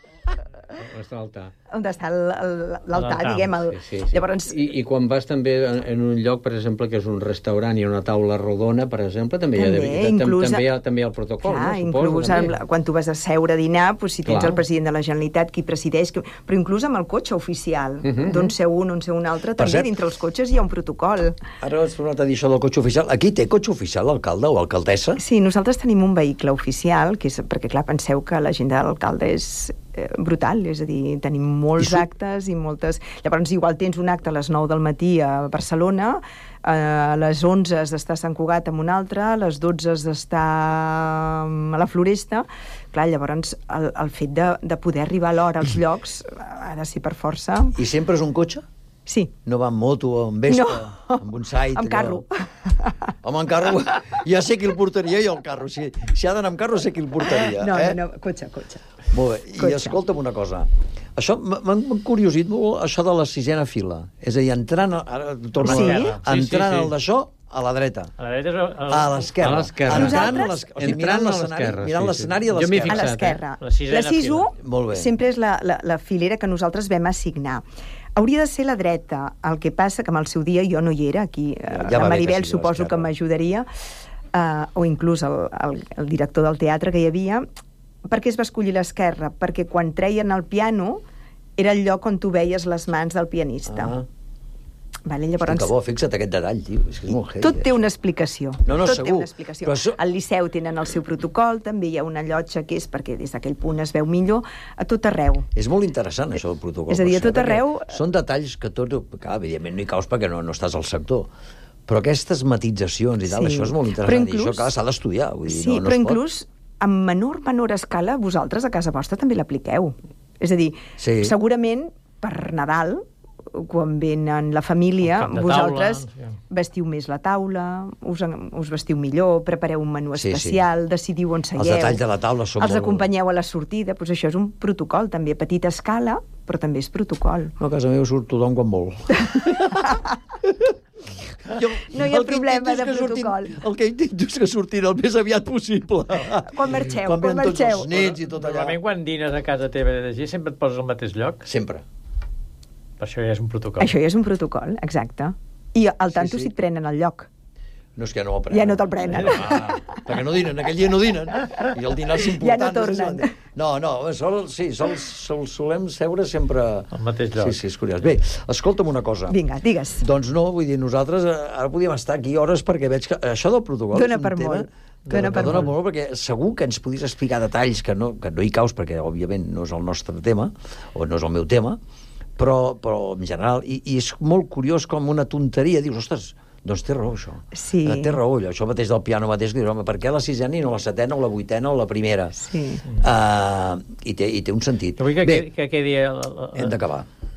On està l'altar? On està l'altar, diguem. El... Sí, sí, sí. Llavors... I, I quan vas també en un lloc, per exemple, que és un restaurant i una taula rodona, per exemple, també, també, hi, ha, inclús... també, hi, ha, també hi ha el protocol, clar, no? Suposo, inclús també. Amb, quan tu vas a seure a dinar, doncs, si tens clar. El president de la Generalitat, qui presideix, que... però inclús amb el cotxe oficial, uh -huh. d'on seu un, on seu un altre, per també cert, dintre els cotxes hi ha un protocol. Ara has tornat a dir això del cotxe oficial. Aquí té cotxe oficial l'alcalde o alcaldessa? Sí, nosaltres tenim un vehicle oficial, que és, perquè clar, penseu que l'agenda de l'alcalde és eh, brutal, és a dir, tenim molts I actes i moltes... Llavors, igual tens un acte a les nou del matí a Barcelona, a les onze has d'estar a Sant Cugat amb un altre, a les dotze has d'estar a la Floresta. Clar, llavors, el, el fet de, de poder arribar a l'hora als llocs ha de ser per força. I sempre és un cotxe? Sí. No va amb moto, amb Vespa, no. amb un site... Amb carro. Home, amb carro, ja sé qui el portaria jo, el carro. Si, si ha d'anar amb carro, sé qui el portaria. No, eh? no, no, cotxe, cotxe. Molt bé, i cotxe. Escolta'm una cosa. Això m'ha curiosit molt, això de la sisena fila. És a dir, entrant... Ara torno sí? a veure. Entrant sí, sí, sí. al d'això, a la dreta. A la dreta és el... A l'esquerra. A l'esquerra. Entrant a l'esquerra. O sigui, mirant l'escenari, mirant l'escenari a l'esquerra. A l'esquerra. La sis u sempre és la, la, la filera que nosaltres vam assignar. Hauria de ser la dreta. El que passa que amb el seu dia jo no hi era, aquí ja la Maribel que suposo que m'ajudaria, uh, o inclús el, el, el director del teatre que hi havia. Per què es va escollir l'esquerra? Perquè quan treien el piano era el lloc on tu veies les mans del pianista. Ah. Vale, llavors... Hosti, que bo, fixa't aquest detall, tio. És que és molt heavy. Tot té una explicació. No, no, tot segur. té una explicació. Però... Al Liceu tenen el seu protocol, també hi ha una llotja que és perquè des d'aquell punt es veu millor, a tot arreu. És molt interessant, això del protocol. És a dir, a tot arreu... Són detalls que tot... Clar, evidentment no hi caus perquè no, no estàs al sector. Però aquestes matitzacions i tal, sí. Això és molt interessant. Inclús... I això, clar, s'ha d'estudiar. Sí, no, no però inclús en menor, menor escala, vosaltres a casa vostra també l'apliqueu. És a dir, sí. segurament per Nadal, quan venen la família, vosaltres taula, sí. vestiu més la taula, us, us vestiu millor, prepareu un menú sí, especial, sí. decidiu on seieu. Els detalls de la taula són els molt... acompanyeu a la sortida, doncs això és un protocol, també a petita escala, però també és protocol. No, a casa meva surt tothom quan vol. Jo, no hi ha problema de protocol. Surtin, el que intento és que surtin el més aviat possible. Quan marxeu, quan, quan marxeu. Tots els nets i tot allà. Normalment quan dines a casa teva de llegir sempre et poses al mateix lloc? Sempre. Per això ja és un protocol. Això ja és un protocol, exacte. I al tanto sí, sí. si et prenen el lloc. No, és que ja no el prenen. Ja no te'l prenen. Ah, perquè no dinen, aquell dia no dinen. I el dinar és important. Ja no tornen. No, no, sol, sí, sol, sol, solem seure sempre... Al mateix lloc. Sí, sí, és curiós. Bé, escolta'm una cosa. Vinga, digues. Doncs no, vull dir, nosaltres ara podíem estar aquí hores perquè veig que això del protocol dona és un per tema... molt. Que dona per dona molt. molt, perquè segur que ens podies explicar detalls que no, que no hi caus, perquè òbviament no és el nostre tema, o no és el meu tema, però, però en general, i, i és molt curiós com una tonteria, dius, ostres, doncs té raó, això. Sí. Té raó, això mateix del piano mateix, que dius, home, per què la sisena i no la setena o la vuitena o la primera? Sí. Uh, i, té, I té un sentit. Jo vull que, Bé, que, que quedi... El, el, hem d'acabar.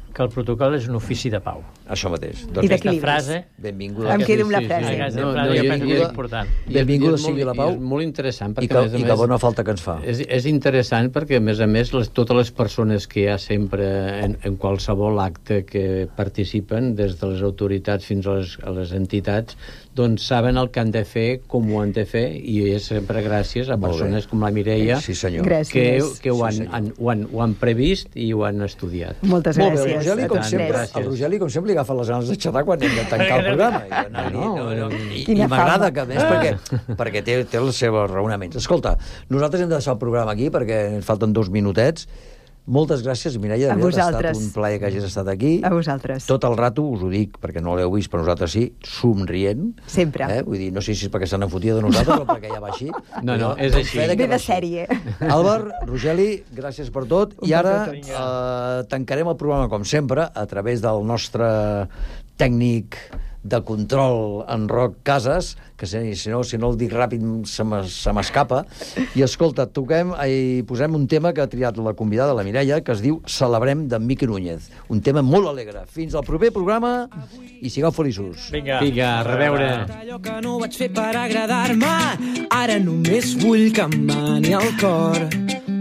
que el protocol és un ofici de pau. Això mateix. Doncs I aquesta frase... Benvinguda. Em quedo amb la frase. Sí, sí, sí. No, no, no, jo i- penso i- que és important. Benvinguda I és sigui molt- la pau. i És molt interessant, perquè, I que, a més a i més... que bona falta que ens fa. És, és interessant perquè, a més a més, les, totes les persones que hi ha sempre en, en qualsevol acte que participen, des de les autoritats fins a les, a les entitats, doncs saben el que han de fer, com ho han de fer, i és sempre gràcies a Molt persones bé. com la Mireia, Sí, senyor. que, Gràcies. que ho, han, Sí, senyor. han, ho, han, ho han previst i ho han estudiat. Moltes Molt bé, el gràcies. Rogeli, com Tant, sempre, gràcies. el Rogeli, com sempre, li agafa les ganes de xerrar quan hem de tancar el programa. I, anar-hi, No, no, no, i, i Quina m'agrada fama. que, a més, perquè, perquè té, té els seus raonaments. Escolta, nosaltres hem de deixar el programa aquí perquè ens falten dos minutets. Moltes gràcies, Mireia. A De veritat, ha vosaltres. estat un plaer que hagis estat aquí. A vosaltres. Tot el rato, us ho dic, perquè no l'heu vist, però nosaltres sí, somrient. Sempre. Eh? Vull dir, no sé si és perquè s'han enfotit de nosaltres o perquè ja va així. No, no, Però és dono així. fe que Ve va de sèrie. Àlvar, Rogeli, gràcies per tot. I ara eh, tancarem el programa, com sempre, a través del nostre tècnic de control en Roc Casas, que si, si, no, si no el dic ràpid se m'es- se m'escapa. I escolta, toquem i posem un tema que ha triat la convidada, la Mireia, que es diu Celebrem, d'en Miqui Núñez. Un tema molt alegre. Fins al proper programa i sigueu feliços. Vinga. Vinga, a reveure. Allò que no vaig fer per agradar-me, ara només vull que em mani el cor.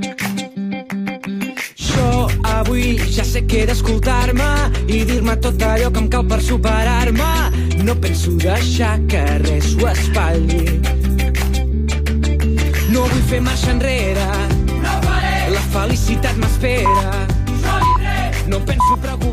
Jo avui ja sé que he d'escoltar-me i dir-me tot allò que em cal per superar-me. No penso deixar que res ho espatlli. No vull fer marxa enrere. No faré. La felicitat m'espera. No penso preocupar